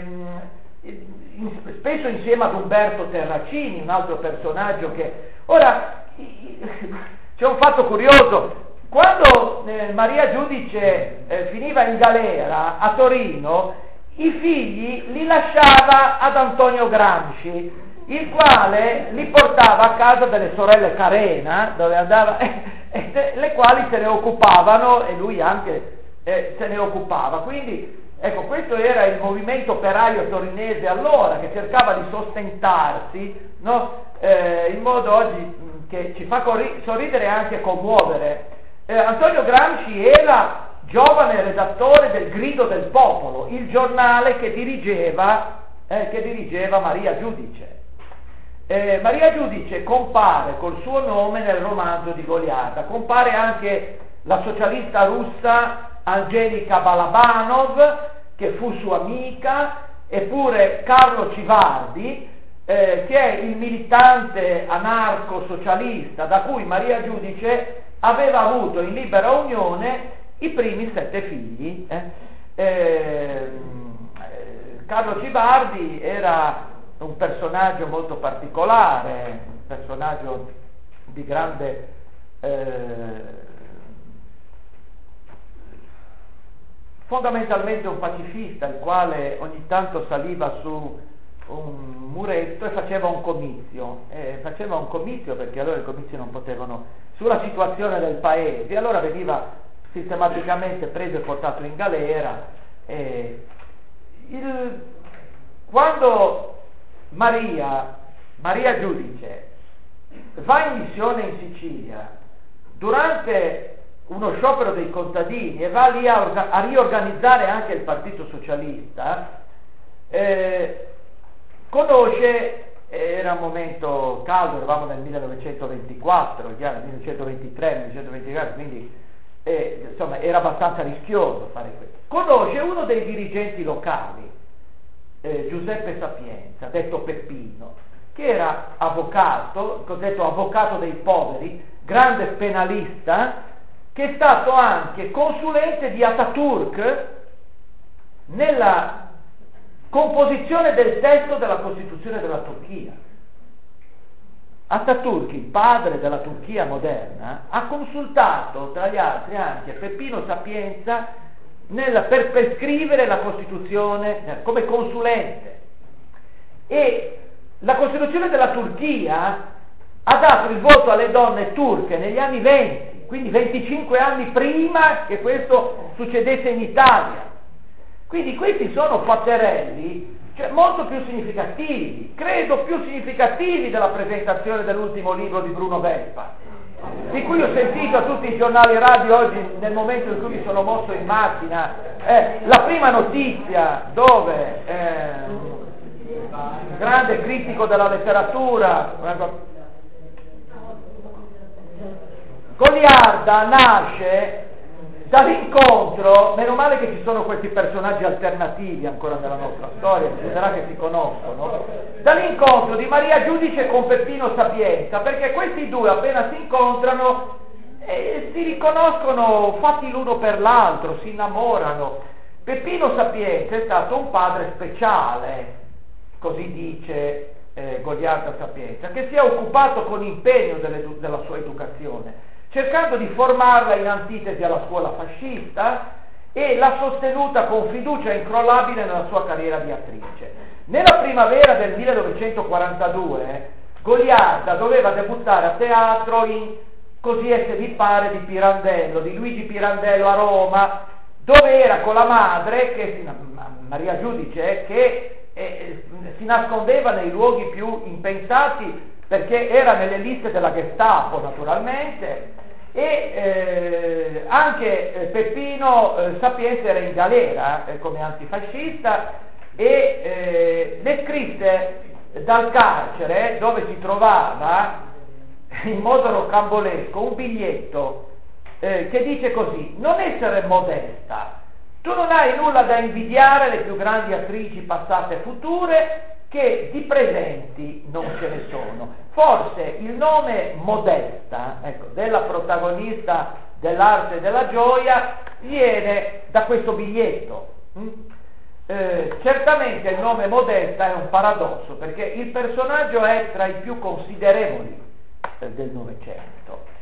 spesso insieme ad Umberto Terracini, un altro personaggio che... Ora, c'è un fatto curioso. Quando eh, Maria Giudice eh, finiva in galera a Torino, i figli li lasciava ad Antonio Gramsci, il quale li portava a casa delle sorelle Carena, dove andava, eh, eh, le quali se ne occupavano e lui anche eh, se ne occupava. Quindi, ecco, questo era il movimento operaio torinese allora, che cercava di sostentarsi, no? eh, in modo oggi mh, che ci fa corri- sorridere e anche commuovere. Eh, Antonio Gramsci era giovane redattore del Grido del Popolo, il giornale che dirigeva, eh, che dirigeva Maria Giudice. Eh, Maria Giudice compare col suo nome nel romanzo di Goliarda, compare anche la socialista russa Angelica Balabanov, che fu sua amica, eppure Carlo Civardi, eh, che è il militante anarco-socialista da cui Maria Giudice aveva avuto in libera unione i primi sette figli. Eh. Eh, Carlo Civardi era un personaggio molto particolare, un personaggio di grande eh, fondamentalmente un pacifista, il quale ogni tanto saliva su un muretto e faceva un comizio, eh, faceva un comizio perché allora i comizi non potevano, sulla situazione del paese, e allora veniva sistematicamente preso e portato in galera. Eh, il, quando Maria, Maria Giudice va in missione in Sicilia durante uno sciopero dei contadini e va lì a, orga- a riorganizzare anche il Partito Socialista, eh, conosce, era un momento caldo, eravamo nel millenovecentoventiquattro, millenovecentoventitré, millenovecentoventiquattro, quindi eh, insomma era abbastanza rischioso fare questo. Conosce uno dei dirigenti locali, eh, Giuseppe Sapienza, detto Peppino, che era avvocato, cosiddetto avvocato dei poveri, grande penalista, che è stato anche consulente di Ataturk nella composizione del testo della Costituzione della Turchia. Ataturk, il padre della Turchia moderna, ha consultato tra gli altri anche Peppino Sapienza nel, per, per scrivere la Costituzione eh, come consulente, e la Costituzione della Turchia ha dato il voto alle donne turche negli anni venti, quindi venticinque anni prima che questo succedesse in Italia. Quindi questi sono fatterelli, cioè, molto più significativi, credo più significativi della presentazione dell'ultimo libro di Bruno Vespa, di cui ho sentito a tutti i giornali radio oggi nel momento in cui mi sono mosso in macchina, eh, la prima notizia dove eh, un grande critico della letteratura, Goliarda nasce dall'incontro, meno male che ci sono questi personaggi alternativi ancora nella nostra storia, bisognerà che si conoscono, dall'incontro di Maria Giudice con Peppino Sapienza, perché questi due appena si incontrano eh, si riconoscono fatti l'uno per l'altro, si innamorano. Peppino Sapienza è stato un padre speciale, così dice eh, Goliarda Sapienza, che si è occupato con impegno delle, della sua educazione, cercando di formarla in antitesi alla scuola fascista, e l'ha sostenuta con fiducia incrollabile nella sua carriera di attrice. Nella primavera del millenovecentoquarantadue Goliarda doveva debuttare a teatro in Così esse vi pare di Pirandello, di Luigi Pirandello a Roma, dove era con la madre, che si, Maria Giudice, che eh, si nascondeva nei luoghi più impensati perché era nelle liste della Gestapo naturalmente, e eh, anche eh, Peppino eh, Sapienza era in galera eh, come antifascista, e eh, le scrisse dal carcere dove si trovava in modo rocambolesco un biglietto eh, che dice così: non essere modesta, tu non hai nulla da invidiare le più grandi attrici passate e future, che di presenti non ce ne sono. Forse il nome Modesta, ecco, della protagonista dell'arte e della gioia viene da questo biglietto. Mm? Eh, certamente il nome Modesta è un paradosso, perché il personaggio è tra i più considerevoli eh, del Novecento.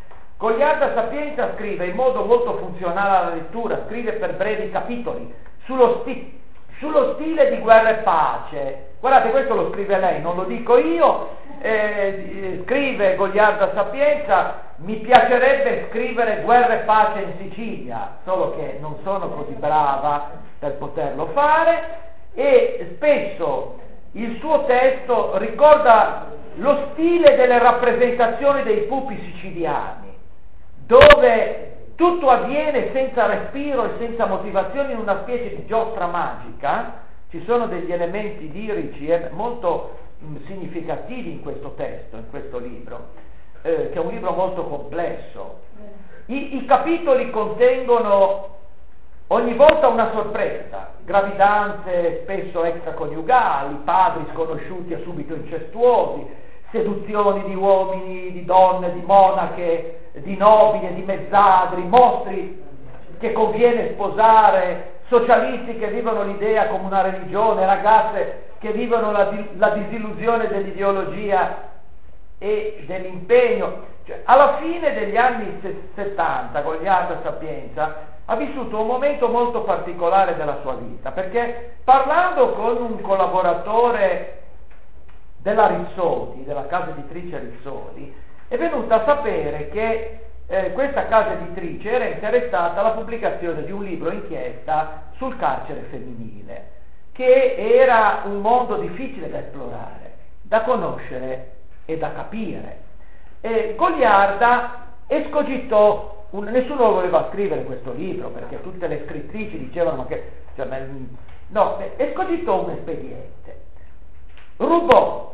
Goliarda Sapienza scrive in modo molto funzionale alla lettura, scrive per brevi capitoli, sullo, sti- sullo stile di Guerra e Pace. Guardate, questo lo scrive lei, non lo dico io. Eh, scrive Goliarda Sapienza: mi piacerebbe scrivere Guerra e Pace in Sicilia, solo che non sono così brava per poterlo fare, e spesso il suo testo ricorda lo stile delle rappresentazioni dei pupi siciliani, dove tutto avviene senza respiro e senza motivazione, in una specie di giostra magica. Ci sono degli elementi lirici molto mh, significativi in questo testo, in questo libro, eh, che è un libro molto complesso. I, I capitoli contengono ogni volta una sorpresa: gravidanze spesso extraconiugali, padri sconosciuti e subito incestuosi, seduzioni di uomini, di donne, di monache, di nobili, di mezzadri, mostri che conviene sposare, socialisti che vivono l'idea come una religione, ragazze che vivono la, la disillusione dell'ideologia e dell'impegno. Cioè, alla fine degli anni settanta, Goliarda Sapienza ha vissuto un momento molto particolare della sua vita, perché parlando con un collaboratore della Rizzoli, della casa editrice Rizzoli, è venuta a sapere che eh, questa casa editrice era interessata alla pubblicazione di un libro inchiesta sul carcere femminile, che era un mondo difficile da esplorare, da conoscere e da capire. E Goliarda escogitò, un, nessuno voleva scrivere questo libro perché tutte le scrittrici dicevano che, cioè, no, escogitò un espediente, rubò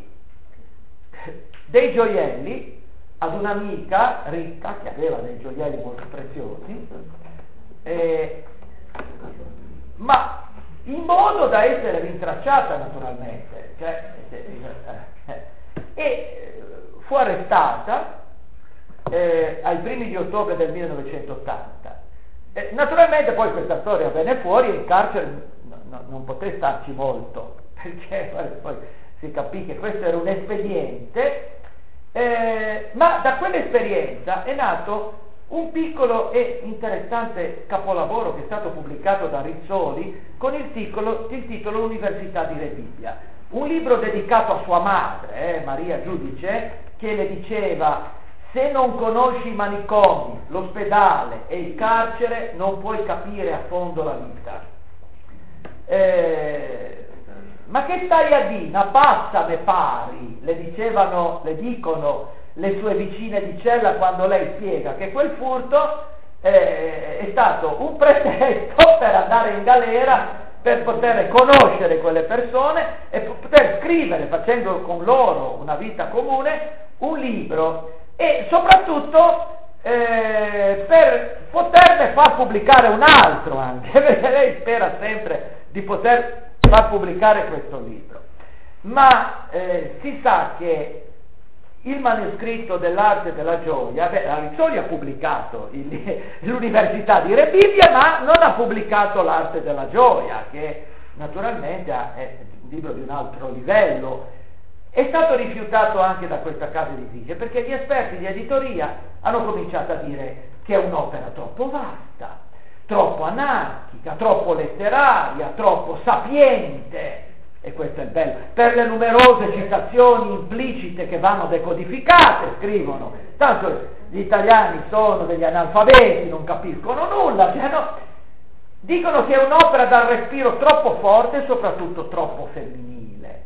dei gioielli ad un'amica ricca che aveva dei gioielli molto preziosi, eh, ma in modo da essere rintracciata naturalmente, cioè, eh, eh, e fu arrestata eh, ai primi di ottobre del millenovecentottanta. Eh, naturalmente poi questa storia venne fuori e in carcere no, no, non poté starci molto, perché poi si capì che questo era un espediente. Eh, ma da quell'esperienza è nato un piccolo e interessante capolavoro che è stato pubblicato da Rizzoli con il titolo, il titolo Università di Re Bibbia, un libro dedicato a sua madre, eh, Maria Giudice, che le diceva: se non conosci i manicomi, l'ospedale e il carcere non puoi capire a fondo la vita. Eh, ma che stai a dire? Una pazza me pari, le dicevano, le dicono le sue vicine di cella quando lei spiega che quel furto eh, è stato un pretesto per andare in galera, per poter conoscere quelle persone e poter scrivere, facendo con loro una vita comune, un libro, e soprattutto eh, per poterne far pubblicare un altro anche, perché lei spera sempre di poter far pubblicare questo libro. Ma eh, si sa che il manoscritto dell'arte della gioia, beh, la Rizzoli ha pubblicato il, l'Università di Re Bibbia, ma non ha pubblicato l'arte della gioia, che naturalmente è un libro di un altro livello. È stato rifiutato anche da questa casa editrice, perché gli esperti di editoria hanno cominciato a dire che è un'opera troppo vasta, troppo anarchica, troppo letteraria, troppo sapiente. E questo è il bello, per le numerose citazioni implicite che vanno decodificate, scrivono, tanto gli italiani sono degli analfabeti, non capiscono nulla, cioè no, dicono che è un'opera dal respiro troppo forte e soprattutto troppo femminile.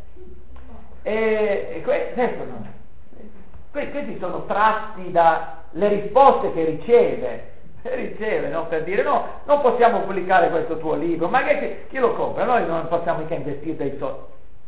E, e que, questo non, que, questi sono tratti dalle risposte che riceve, riceve, no? Per dire no, non possiamo pubblicare questo tuo libro, ma che, chi lo compra? Noi non possiamo mica investire dei soldi.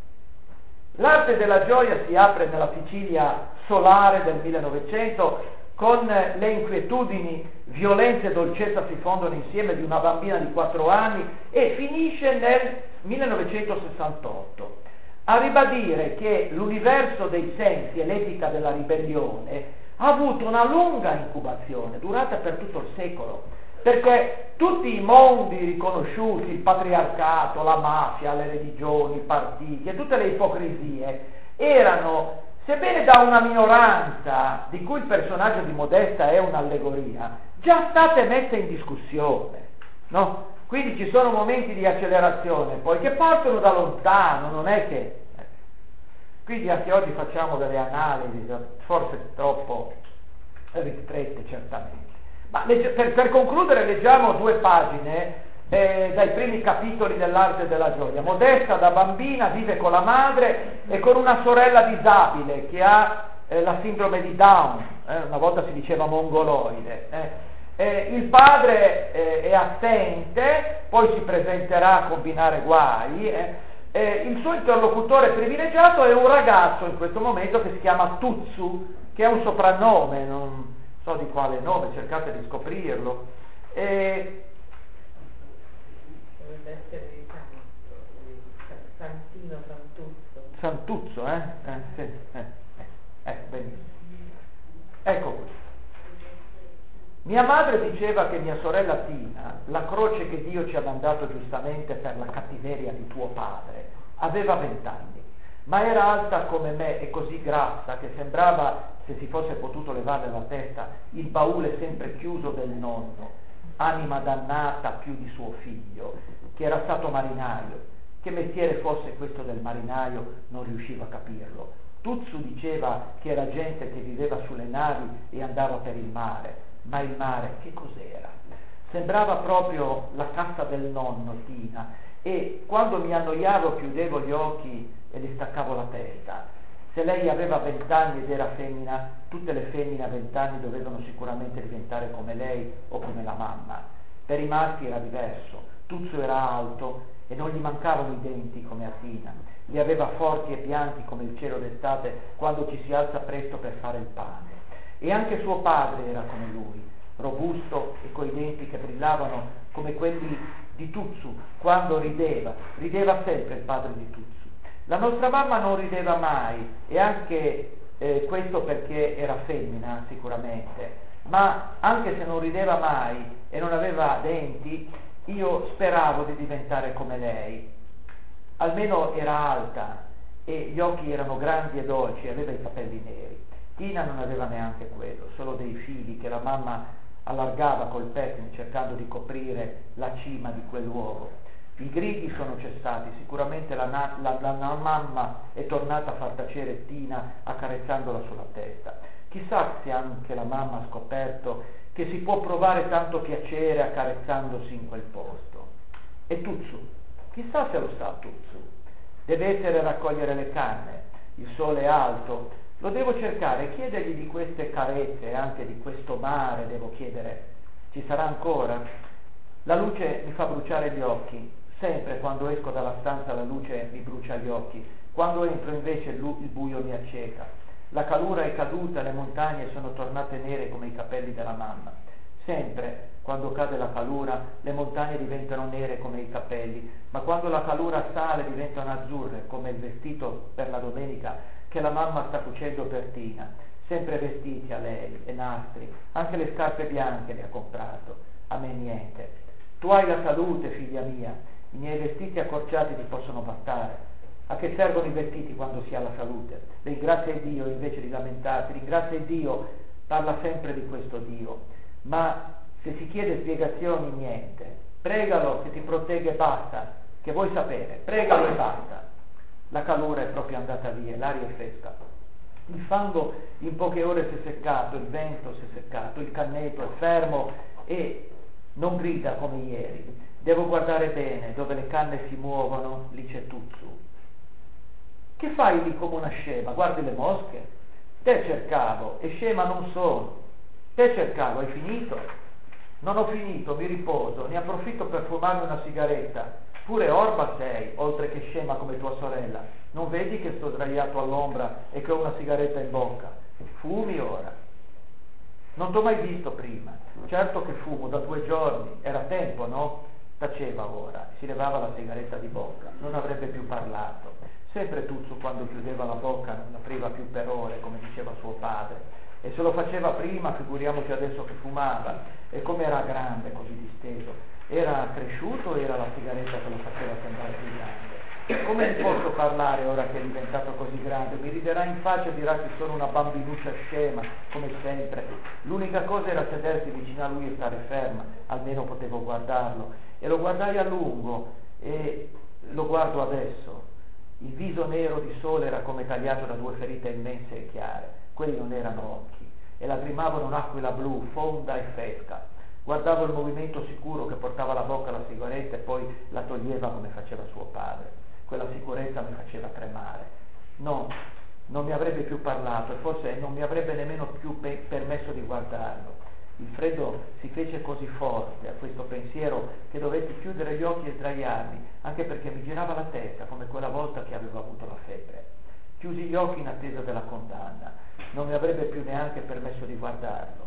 L'arte della gioia si apre nella Sicilia solare del millenovecento, con le inquietudini, violenza e dolcezza si fondono insieme di una bambina di quattro anni, e finisce nel millenovecentosessantotto a ribadire che l'universo dei sensi e l'etica della ribellione ha avuto una lunga incubazione, durata per tutto il secolo, perché tutti i mondi riconosciuti, il patriarcato, la mafia, le religioni, i partiti e tutte le ipocrisie erano sebbene da una minoranza di cui il personaggio di Modesta è un'allegoria, già state messe in discussione, no? Quindi ci sono momenti di accelerazione, poi che partono da lontano, non è che... Quindi anche oggi facciamo delle analisi, forse troppo ristrette certamente. Ma legge, per, per concludere leggiamo due pagine eh, dai primi capitoli dell'Arte della gioia. Modesta da bambina vive con la madre e con una sorella disabile che ha eh, la sindrome di Down, eh, una volta si diceva mongoloide. Eh. Eh, il padre eh, è assente, poi si presenterà a combinare guai. Eh. Eh, il suo interlocutore privilegiato è un ragazzo in questo momento che si chiama Tutsu, che è un soprannome, non so di quale nome, cercate di scoprirlo. Eh, Dovrebbe essere, diciamo, Santino Santuzzo. Santuzzo, eh? Eh, sì, eh, eh, benissimo. Ecco qui. Mia madre diceva che mia sorella Tina, la croce che Dio ci ha mandato giustamente per la cattiveria di tuo padre, aveva vent'anni, ma era alta come me e così grassa che sembrava, se si fosse potuto levare la testa, il baule sempre chiuso del nonno, anima dannata più di suo figlio, che era stato marinaio. Che mestiere fosse questo del marinaio non riusciva a capirlo. Tutsu diceva che era gente che viveva sulle navi e andava per il mare. Ma il mare che cos'era? Sembrava proprio la cassa del nonno, Tina, e quando mi annoiavo chiudevo gli occhi e le staccavo la testa. Se lei aveva vent'anni ed era femmina, tutte le femmine a vent'anni dovevano sicuramente diventare come lei o come la mamma. Per i maschi era diverso. Tutsu era alto e non gli mancavano i denti come a Tina. Li aveva forti e bianchi come il cielo d'estate quando ci si alza presto per fare il pane. E anche suo padre era come lui, robusto e coi denti che brillavano come quelli di Tutsu quando rideva. Rideva sempre il padre di Tutsu. La nostra mamma non rideva mai, e anche eh, questo perché era femmina sicuramente, ma anche se non rideva mai e non aveva denti, io speravo di diventare come lei. Almeno era alta e gli occhi erano grandi e dolci e aveva i capelli neri. Tina non aveva neanche quello, solo dei fili che la mamma allargava col pettine cercando di coprire la cima di quell'uovo. I gridi sono cessati, sicuramente la, na- la, la, la mamma è tornata a far tacere Tina accarezzandola sulla testa. Chissà se anche la mamma ha scoperto che si può provare tanto piacere accarezzandosi in quel posto. E Tutsu, chissà se lo sa Tutsu. Deve essere a raccogliere le canne, il sole è alto. Lo devo cercare, chiedergli di queste carezze e anche di questo mare, devo chiedere, ci sarà ancora? La luce mi fa bruciare gli occhi, sempre quando esco dalla stanza la luce mi brucia gli occhi, quando entro invece il, il buio mi acceca. La calura è caduta, le montagne sono tornate nere come i capelli della mamma. Sempre, quando cade la calura, le montagne diventano nere come i capelli, ma quando la calura sale diventano azzurre come il vestito per la domenica che la mamma sta cucendo per Tina. Sempre vestiti a lei, e nastri, anche le scarpe bianche le ha comprato, a me niente. Tu hai la salute, figlia mia, i miei vestiti accorciati ti possono bastare. A che servono i vestiti quando si ha la salute? Ringrazia Dio invece di lamentarti, ringrazia Dio, parla sempre di questo Dio, ma se si chiede spiegazioni niente, pregalo che ti protegga e basta, che vuoi sapere, pregalo e basta. La calura è proprio andata via, l'aria è fresca, il fango in poche ore si è seccato, il vento si è seccato, il canneto è fermo e non grida come ieri. Devo guardare bene, dove le canne si muovono, lì c'è Tutsu. Che fai lì come una scema? Guardi le mosche? Te cercavo, e scema non sono. Te cercavo, hai finito? Non ho finito, mi riposo, ne approfitto per fumarmi una sigaretta. Pure orba sei, oltre che scema come tua sorella. Non vedi che sto sdraiato all'ombra e che ho una sigaretta in bocca? Fumi ora. Non t'ho mai visto prima. Certo che fumo, da due giorni. Era tempo, no? Taceva ora, si levava la sigaretta di bocca. Non avrebbe più parlato. Sempre Tutsu quando chiudeva la bocca non apriva più per ore, come diceva suo padre. E se lo faceva prima, figuriamoci adesso che fumava. E come era grande, così disteso. Era cresciuto o era la sigaretta che lo faceva sembrare più grande? come ne posso parlare ora che è diventato così grande? Mi riderà in faccia e dirà che sono una bambinuccia scema, come sempre. L'unica cosa era sedersi vicino a lui e stare ferma, almeno potevo guardarlo. E lo guardai a lungo e lo guardo adesso. Il viso nero di sole era come tagliato da due ferite immense e chiare. Quelli non erano occhi, e lagrimavano un'aquila blu, fonda e fresca. Guardavo il movimento sicuro che portava alla bocca la sigaretta e poi la toglieva come faceva suo padre. Quella sicurezza mi faceva tremare. No, non mi avrebbe più parlato e forse non mi avrebbe nemmeno più pe- permesso di guardarlo. Il freddo si fece così forte a questo pensiero che dovetti chiudere gli occhi e sdraiarmi, anche perché mi girava la testa come quella volta che avevo avuto la febbre. Chiusi gli occhi in attesa della condanna. Non mi avrebbe più neanche permesso di guardarlo.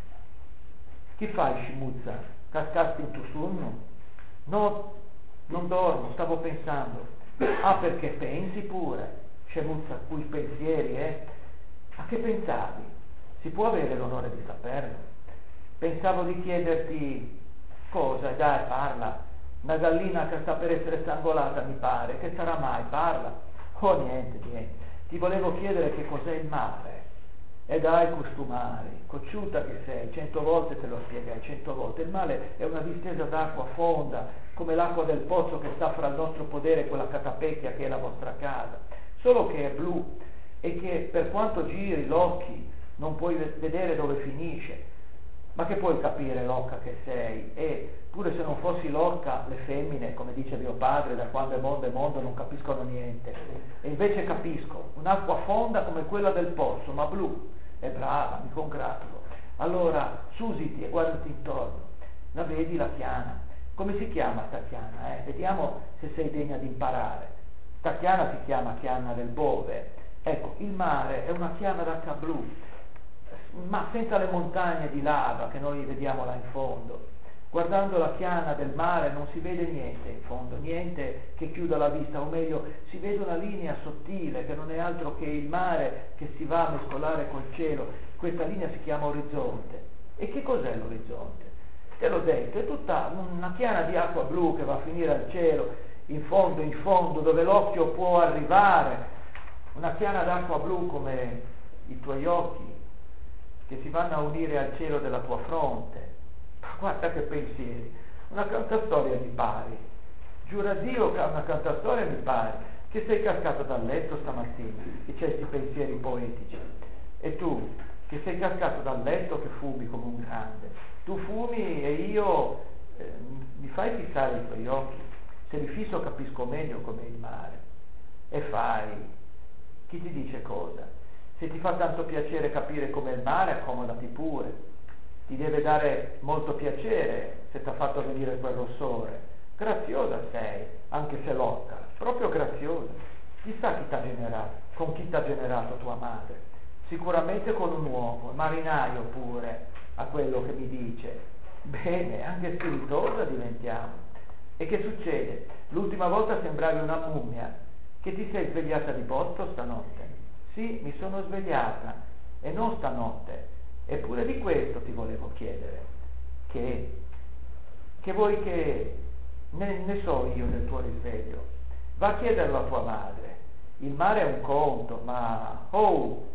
Chi fai, Scimuzza? Cascasti in tu sonno? No, non dormo, stavo pensando. Ah, perché pensi pure? Scimuzza, cui pensieri, eh? A che pensavi? Si può avere l'onore di saperlo? Pensavo di chiederti cosa, dai, parla. Una gallina che sta per essere strangolata, mi pare. Che sarà mai? Parla. Oh, niente, niente. Ti volevo chiedere che cos'è il mare. E dai, costumari, cocciuta che sei, cento volte te lo spiegai, cento volte. Il mare è una distesa d'acqua fonda, come l'acqua del pozzo che sta fra il nostro podere e quella catapecchia che è la vostra casa. Solo che è blu e che per quanto giri l'occhi non puoi vedere dove finisce. Ma che puoi capire, l'occa che sei? E pure se non fossi l'occa, le femmine, come dice mio padre, da quando è mondo è mondo, non capiscono niente. E invece capisco, un'acqua fonda come quella del pozzo, ma blu. È brava, mi congratulo. Allora, susiti e guardati intorno. La vedi la chiana? Come si chiama sta chiana? Eh? Vediamo se sei degna di imparare. Sta chiana si chiama chiana del Bove. Ecco, il mare è una chiana d'acqua blu, ma senza le montagne di lava che noi vediamo là in fondo. Guardando la chiana del mare non si vede niente in fondo, niente che chiuda la vista, o meglio, si vede una linea sottile che non è altro che il mare che si va a mescolare col cielo. Questa linea si chiama orizzonte. E che cos'è l'orizzonte? Te l'ho detto, è tutta una chiana di acqua blu che va a finire al cielo, in fondo, in fondo, dove l'occhio può arrivare. Una chiana d'acqua blu come i tuoi occhi, che si vanno a unire al cielo della tua fronte. Guarda che pensieri, una cantastoria mi pari, giura Dio che una cantastoria mi pari, che sei cascato dal letto stamattina e c'hai questi pensieri poetici, e tu che sei cascato dal letto che fumi come un grande, tu fumi e io eh, mi fai fissare i tuoi occhi, se li fisso capisco meglio com'è il mare. E fai, chi ti dice cosa? Se ti fa tanto piacere capire com'è il mare, accomodati pure. Ti deve dare molto piacere se ti ha fatto venire quel rossore. Graziosa sei, anche se lotta, proprio graziosa. Chissà chi t'ha generato, con chi t'ha generato tua madre. Sicuramente con un uomo, marinaio pure, a quello che mi dice. Bene, anche spiritosa diventiamo. E che succede? L'ultima volta sembravi una mummia. Che ti sei svegliata di botto stanotte? Sì, mi sono svegliata, e non stanotte. Eppure di questo ti volevo chiedere, che, che vuoi che ne, ne so io del tuo risveglio? Va a chiederlo a tua madre. Il mare è un conto, ma oh,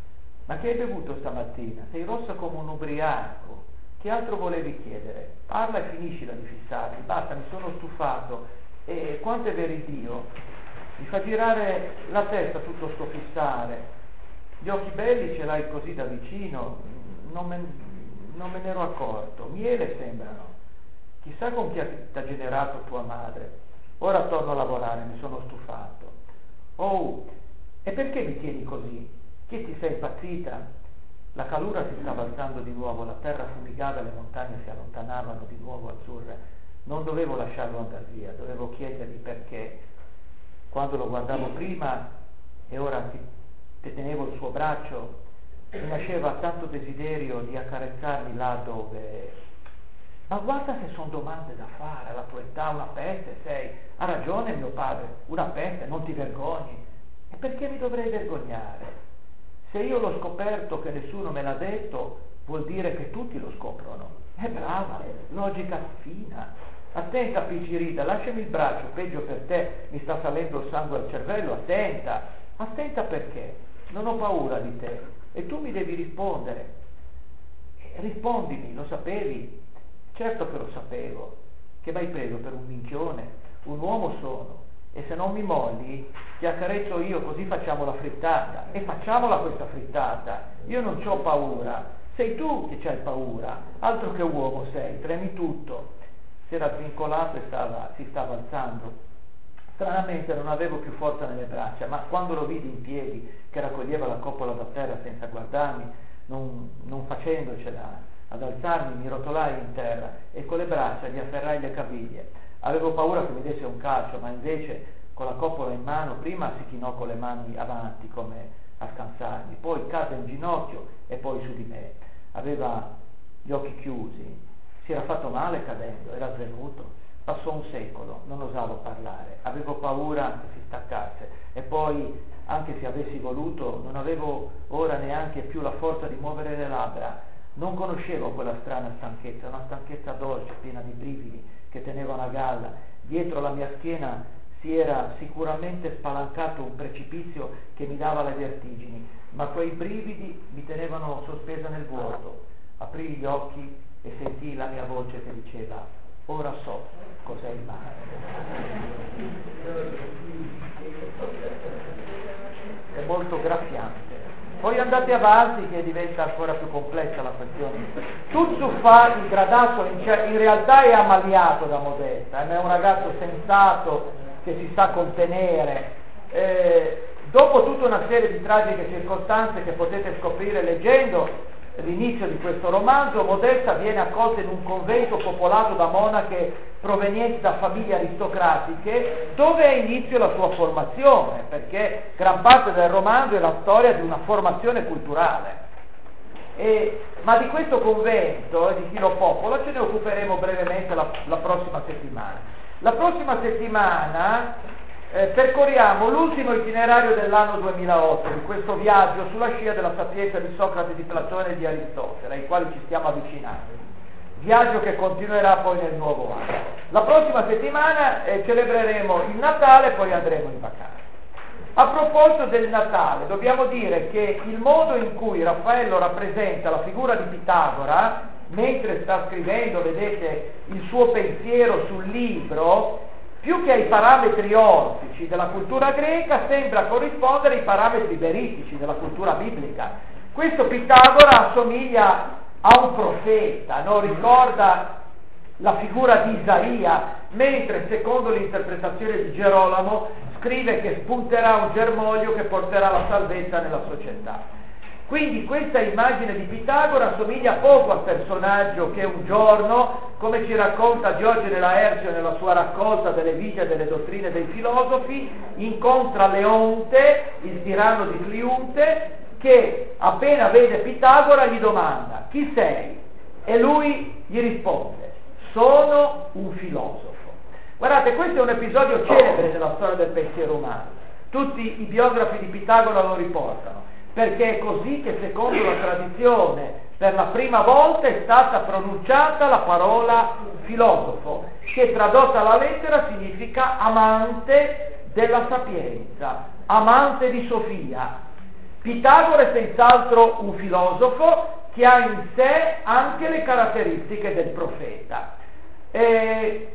ma che hai bevuto stamattina? Sei rossa come un ubriaco. Che altro volevi chiedere? Parla e finiscila di fissarmi. Basta, mi sono stufato. E quanto è vero Dio? Mi fa girare la testa tutto sto fissare. Gli occhi belli ce l'hai così da vicino. Non me, non me ne ero accorto, miele sembrano. Chissà con chi ti ha generato tua madre. Ora torno a lavorare, mi sono stufato. Oh, e perché mi tieni così? Che ti sei impazzita? La calura si stava alzando di nuovo, la terra fumigava, le montagne si allontanavano di nuovo azzurre. Non dovevo lasciarlo andare via, dovevo chiedergli perché. Quando lo guardavo prima e ora ti, ti tenevo il suo braccio, mi nasceva tanto desiderio di accarezzarmi là dove... Ma guarda se sono domande da fare, alla tua età una peste sei. Ha ragione mio padre, una peste, non ti vergogni. E perché mi dovrei vergognare? Se io l'ho scoperto che nessuno me l'ha detto, vuol dire che tutti lo scoprono. È brava, logica fina. attenta Picirida, lasciami il braccio, peggio per te, mi sta salendo il sangue al cervello, attenta, attenta perché? Non ho paura di te e tu mi devi rispondere. E rispondimi, lo sapevi? Certo che lo sapevo, che m'hai preso per un minchione, un uomo sono, e se non mi molli ti accarezzo io, così facciamo la frittata, e facciamola questa frittata, io non c'ho paura, sei tu che c'hai paura, altro che uomo sei, tremi tutto. Si era svincolato e stava, si stava alzando. Stranamente non avevo più forza nelle braccia, ma quando lo vidi in piedi, che raccoglieva la coppola da terra senza guardarmi, non, non facendocela ad alzarmi, mi rotolai in terra e con le braccia gli afferrai le caviglie. Avevo paura che mi desse un calcio, ma invece con la coppola in mano prima si chinò con le mani avanti come a scansarmi, poi cade in ginocchio e poi su di me. Aveva gli occhi chiusi, si era fatto male cadendo, era svenuto. Passò un secolo, non osavo parlare, avevo paura che si staccasse e poi, anche se avessi voluto, non avevo ora neanche più la forza di muovere le labbra. Non conoscevo quella strana stanchezza, una stanchezza dolce, piena di brividi che tenevano a galla. Dietro la mia schiena si era sicuramente spalancato un precipizio che mi dava le vertigini, ma quei brividi mi tenevano sospesa nel vuoto. Aprii gli occhi e sentii la mia voce che diceva: ora so cos'è il mare. È molto graffiante. Poi andate avanti che diventa ancora più complessa la questione. Tutsufa, il gradasso, in, in realtà è ammaliato da Modesta, è un ragazzo sensato che si sa contenere. Eh, dopo tutta una serie di tragiche circostanze che potete scoprire leggendo l'inizio di questo romanzo, Modesta viene accolta in un convento popolato da monache provenienti da famiglie aristocratiche, dove ha inizio la sua formazione, perché gran parte del romanzo è la storia di una formazione culturale. E, ma di questo convento e di chi lo popola ce ne occuperemo brevemente la, la prossima settimana. La prossima settimana eh, percorriamo l'ultimo itinerario dell'anno duemilaotto, di questo viaggio sulla scia della sapienza di Socrate, di Platone e di Aristotele, ai quali ci stiamo avvicinando. Viaggio che continuerà poi nel nuovo anno. La prossima settimana eh, celebreremo il Natale e poi andremo in vacanza. A proposito del Natale, dobbiamo dire che il modo in cui Raffaello rappresenta la figura di Pitagora, mentre sta scrivendo, vedete, il suo pensiero sul libro, più che ai parametri orfici della cultura greca, sembra corrispondere ai parametri veritici della cultura biblica. Questo Pitagora assomiglia a un profeta, no? Ricorda la figura di Isaia, mentre secondo l'interpretazione di Gerolamo scrive che spunterà un germoglio che porterà la salvezza nella società. Quindi questa immagine di Pitagora assomiglia poco al personaggio che un giorno, come ci racconta Diogene Laercio nella sua raccolta delle vite e delle dottrine dei filosofi, incontra Leonte, il tiranno di Cliunte, che appena vede Pitagora gli domanda: chi sei? E lui gli risponde: sono un filosofo. Guardate, questo è un episodio celebre della storia del pensiero umano. Tutti i biografi di Pitagora lo riportano, perché è così che secondo la tradizione per la prima volta è stata pronunciata la parola filosofo, che tradotta alla lettera significa amante della sapienza, amante di Sofia. Pitagora è senz'altro un filosofo che ha in sé anche le caratteristiche del profeta. E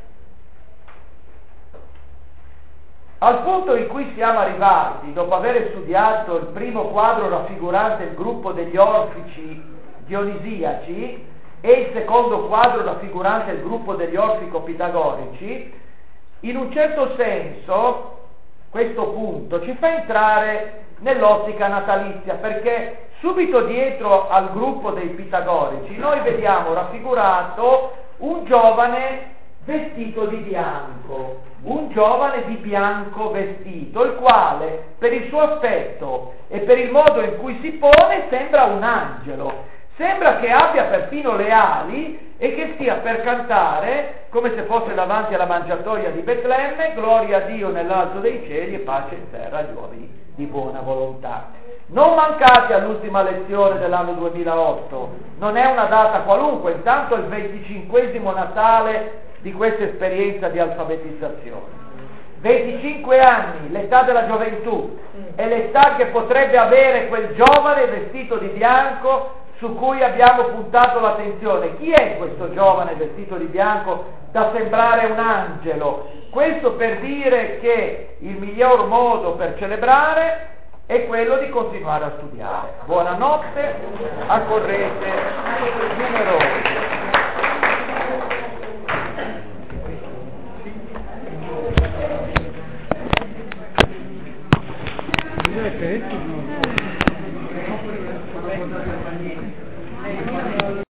al punto in cui siamo arrivati, dopo aver studiato il primo quadro raffigurante il gruppo degli orfici dionisiaci e il secondo quadro raffigurante il gruppo degli orfico-pitagorici, in un certo senso questo punto ci fa entrare nell'ottica natalizia, perché subito dietro al gruppo dei pitagorici noi vediamo raffigurato un giovane vestito di bianco, un giovane di bianco vestito, il quale per il suo aspetto e per il modo in cui si pone sembra un angelo, sembra che abbia perfino le ali e che stia per cantare, come se fosse davanti alla mangiatoia di Betlemme, gloria a Dio nell'alto dei cieli e pace in terra agli uomini di buona volontà. Non mancate all'ultima lezione dell'anno duemilaotto, non è una data qualunque, intanto è il venticinquesimo Natale di questa esperienza di alfabetizzazione. venticinque anni, l'età della gioventù, è l'età che potrebbe avere quel giovane vestito di bianco su cui abbiamo puntato l'attenzione. Chi è questo giovane vestito di bianco da sembrare un angelo? Questo per dire che il miglior modo per celebrare è quello di continuare a studiare. Buonanotte, accorrete numerosi.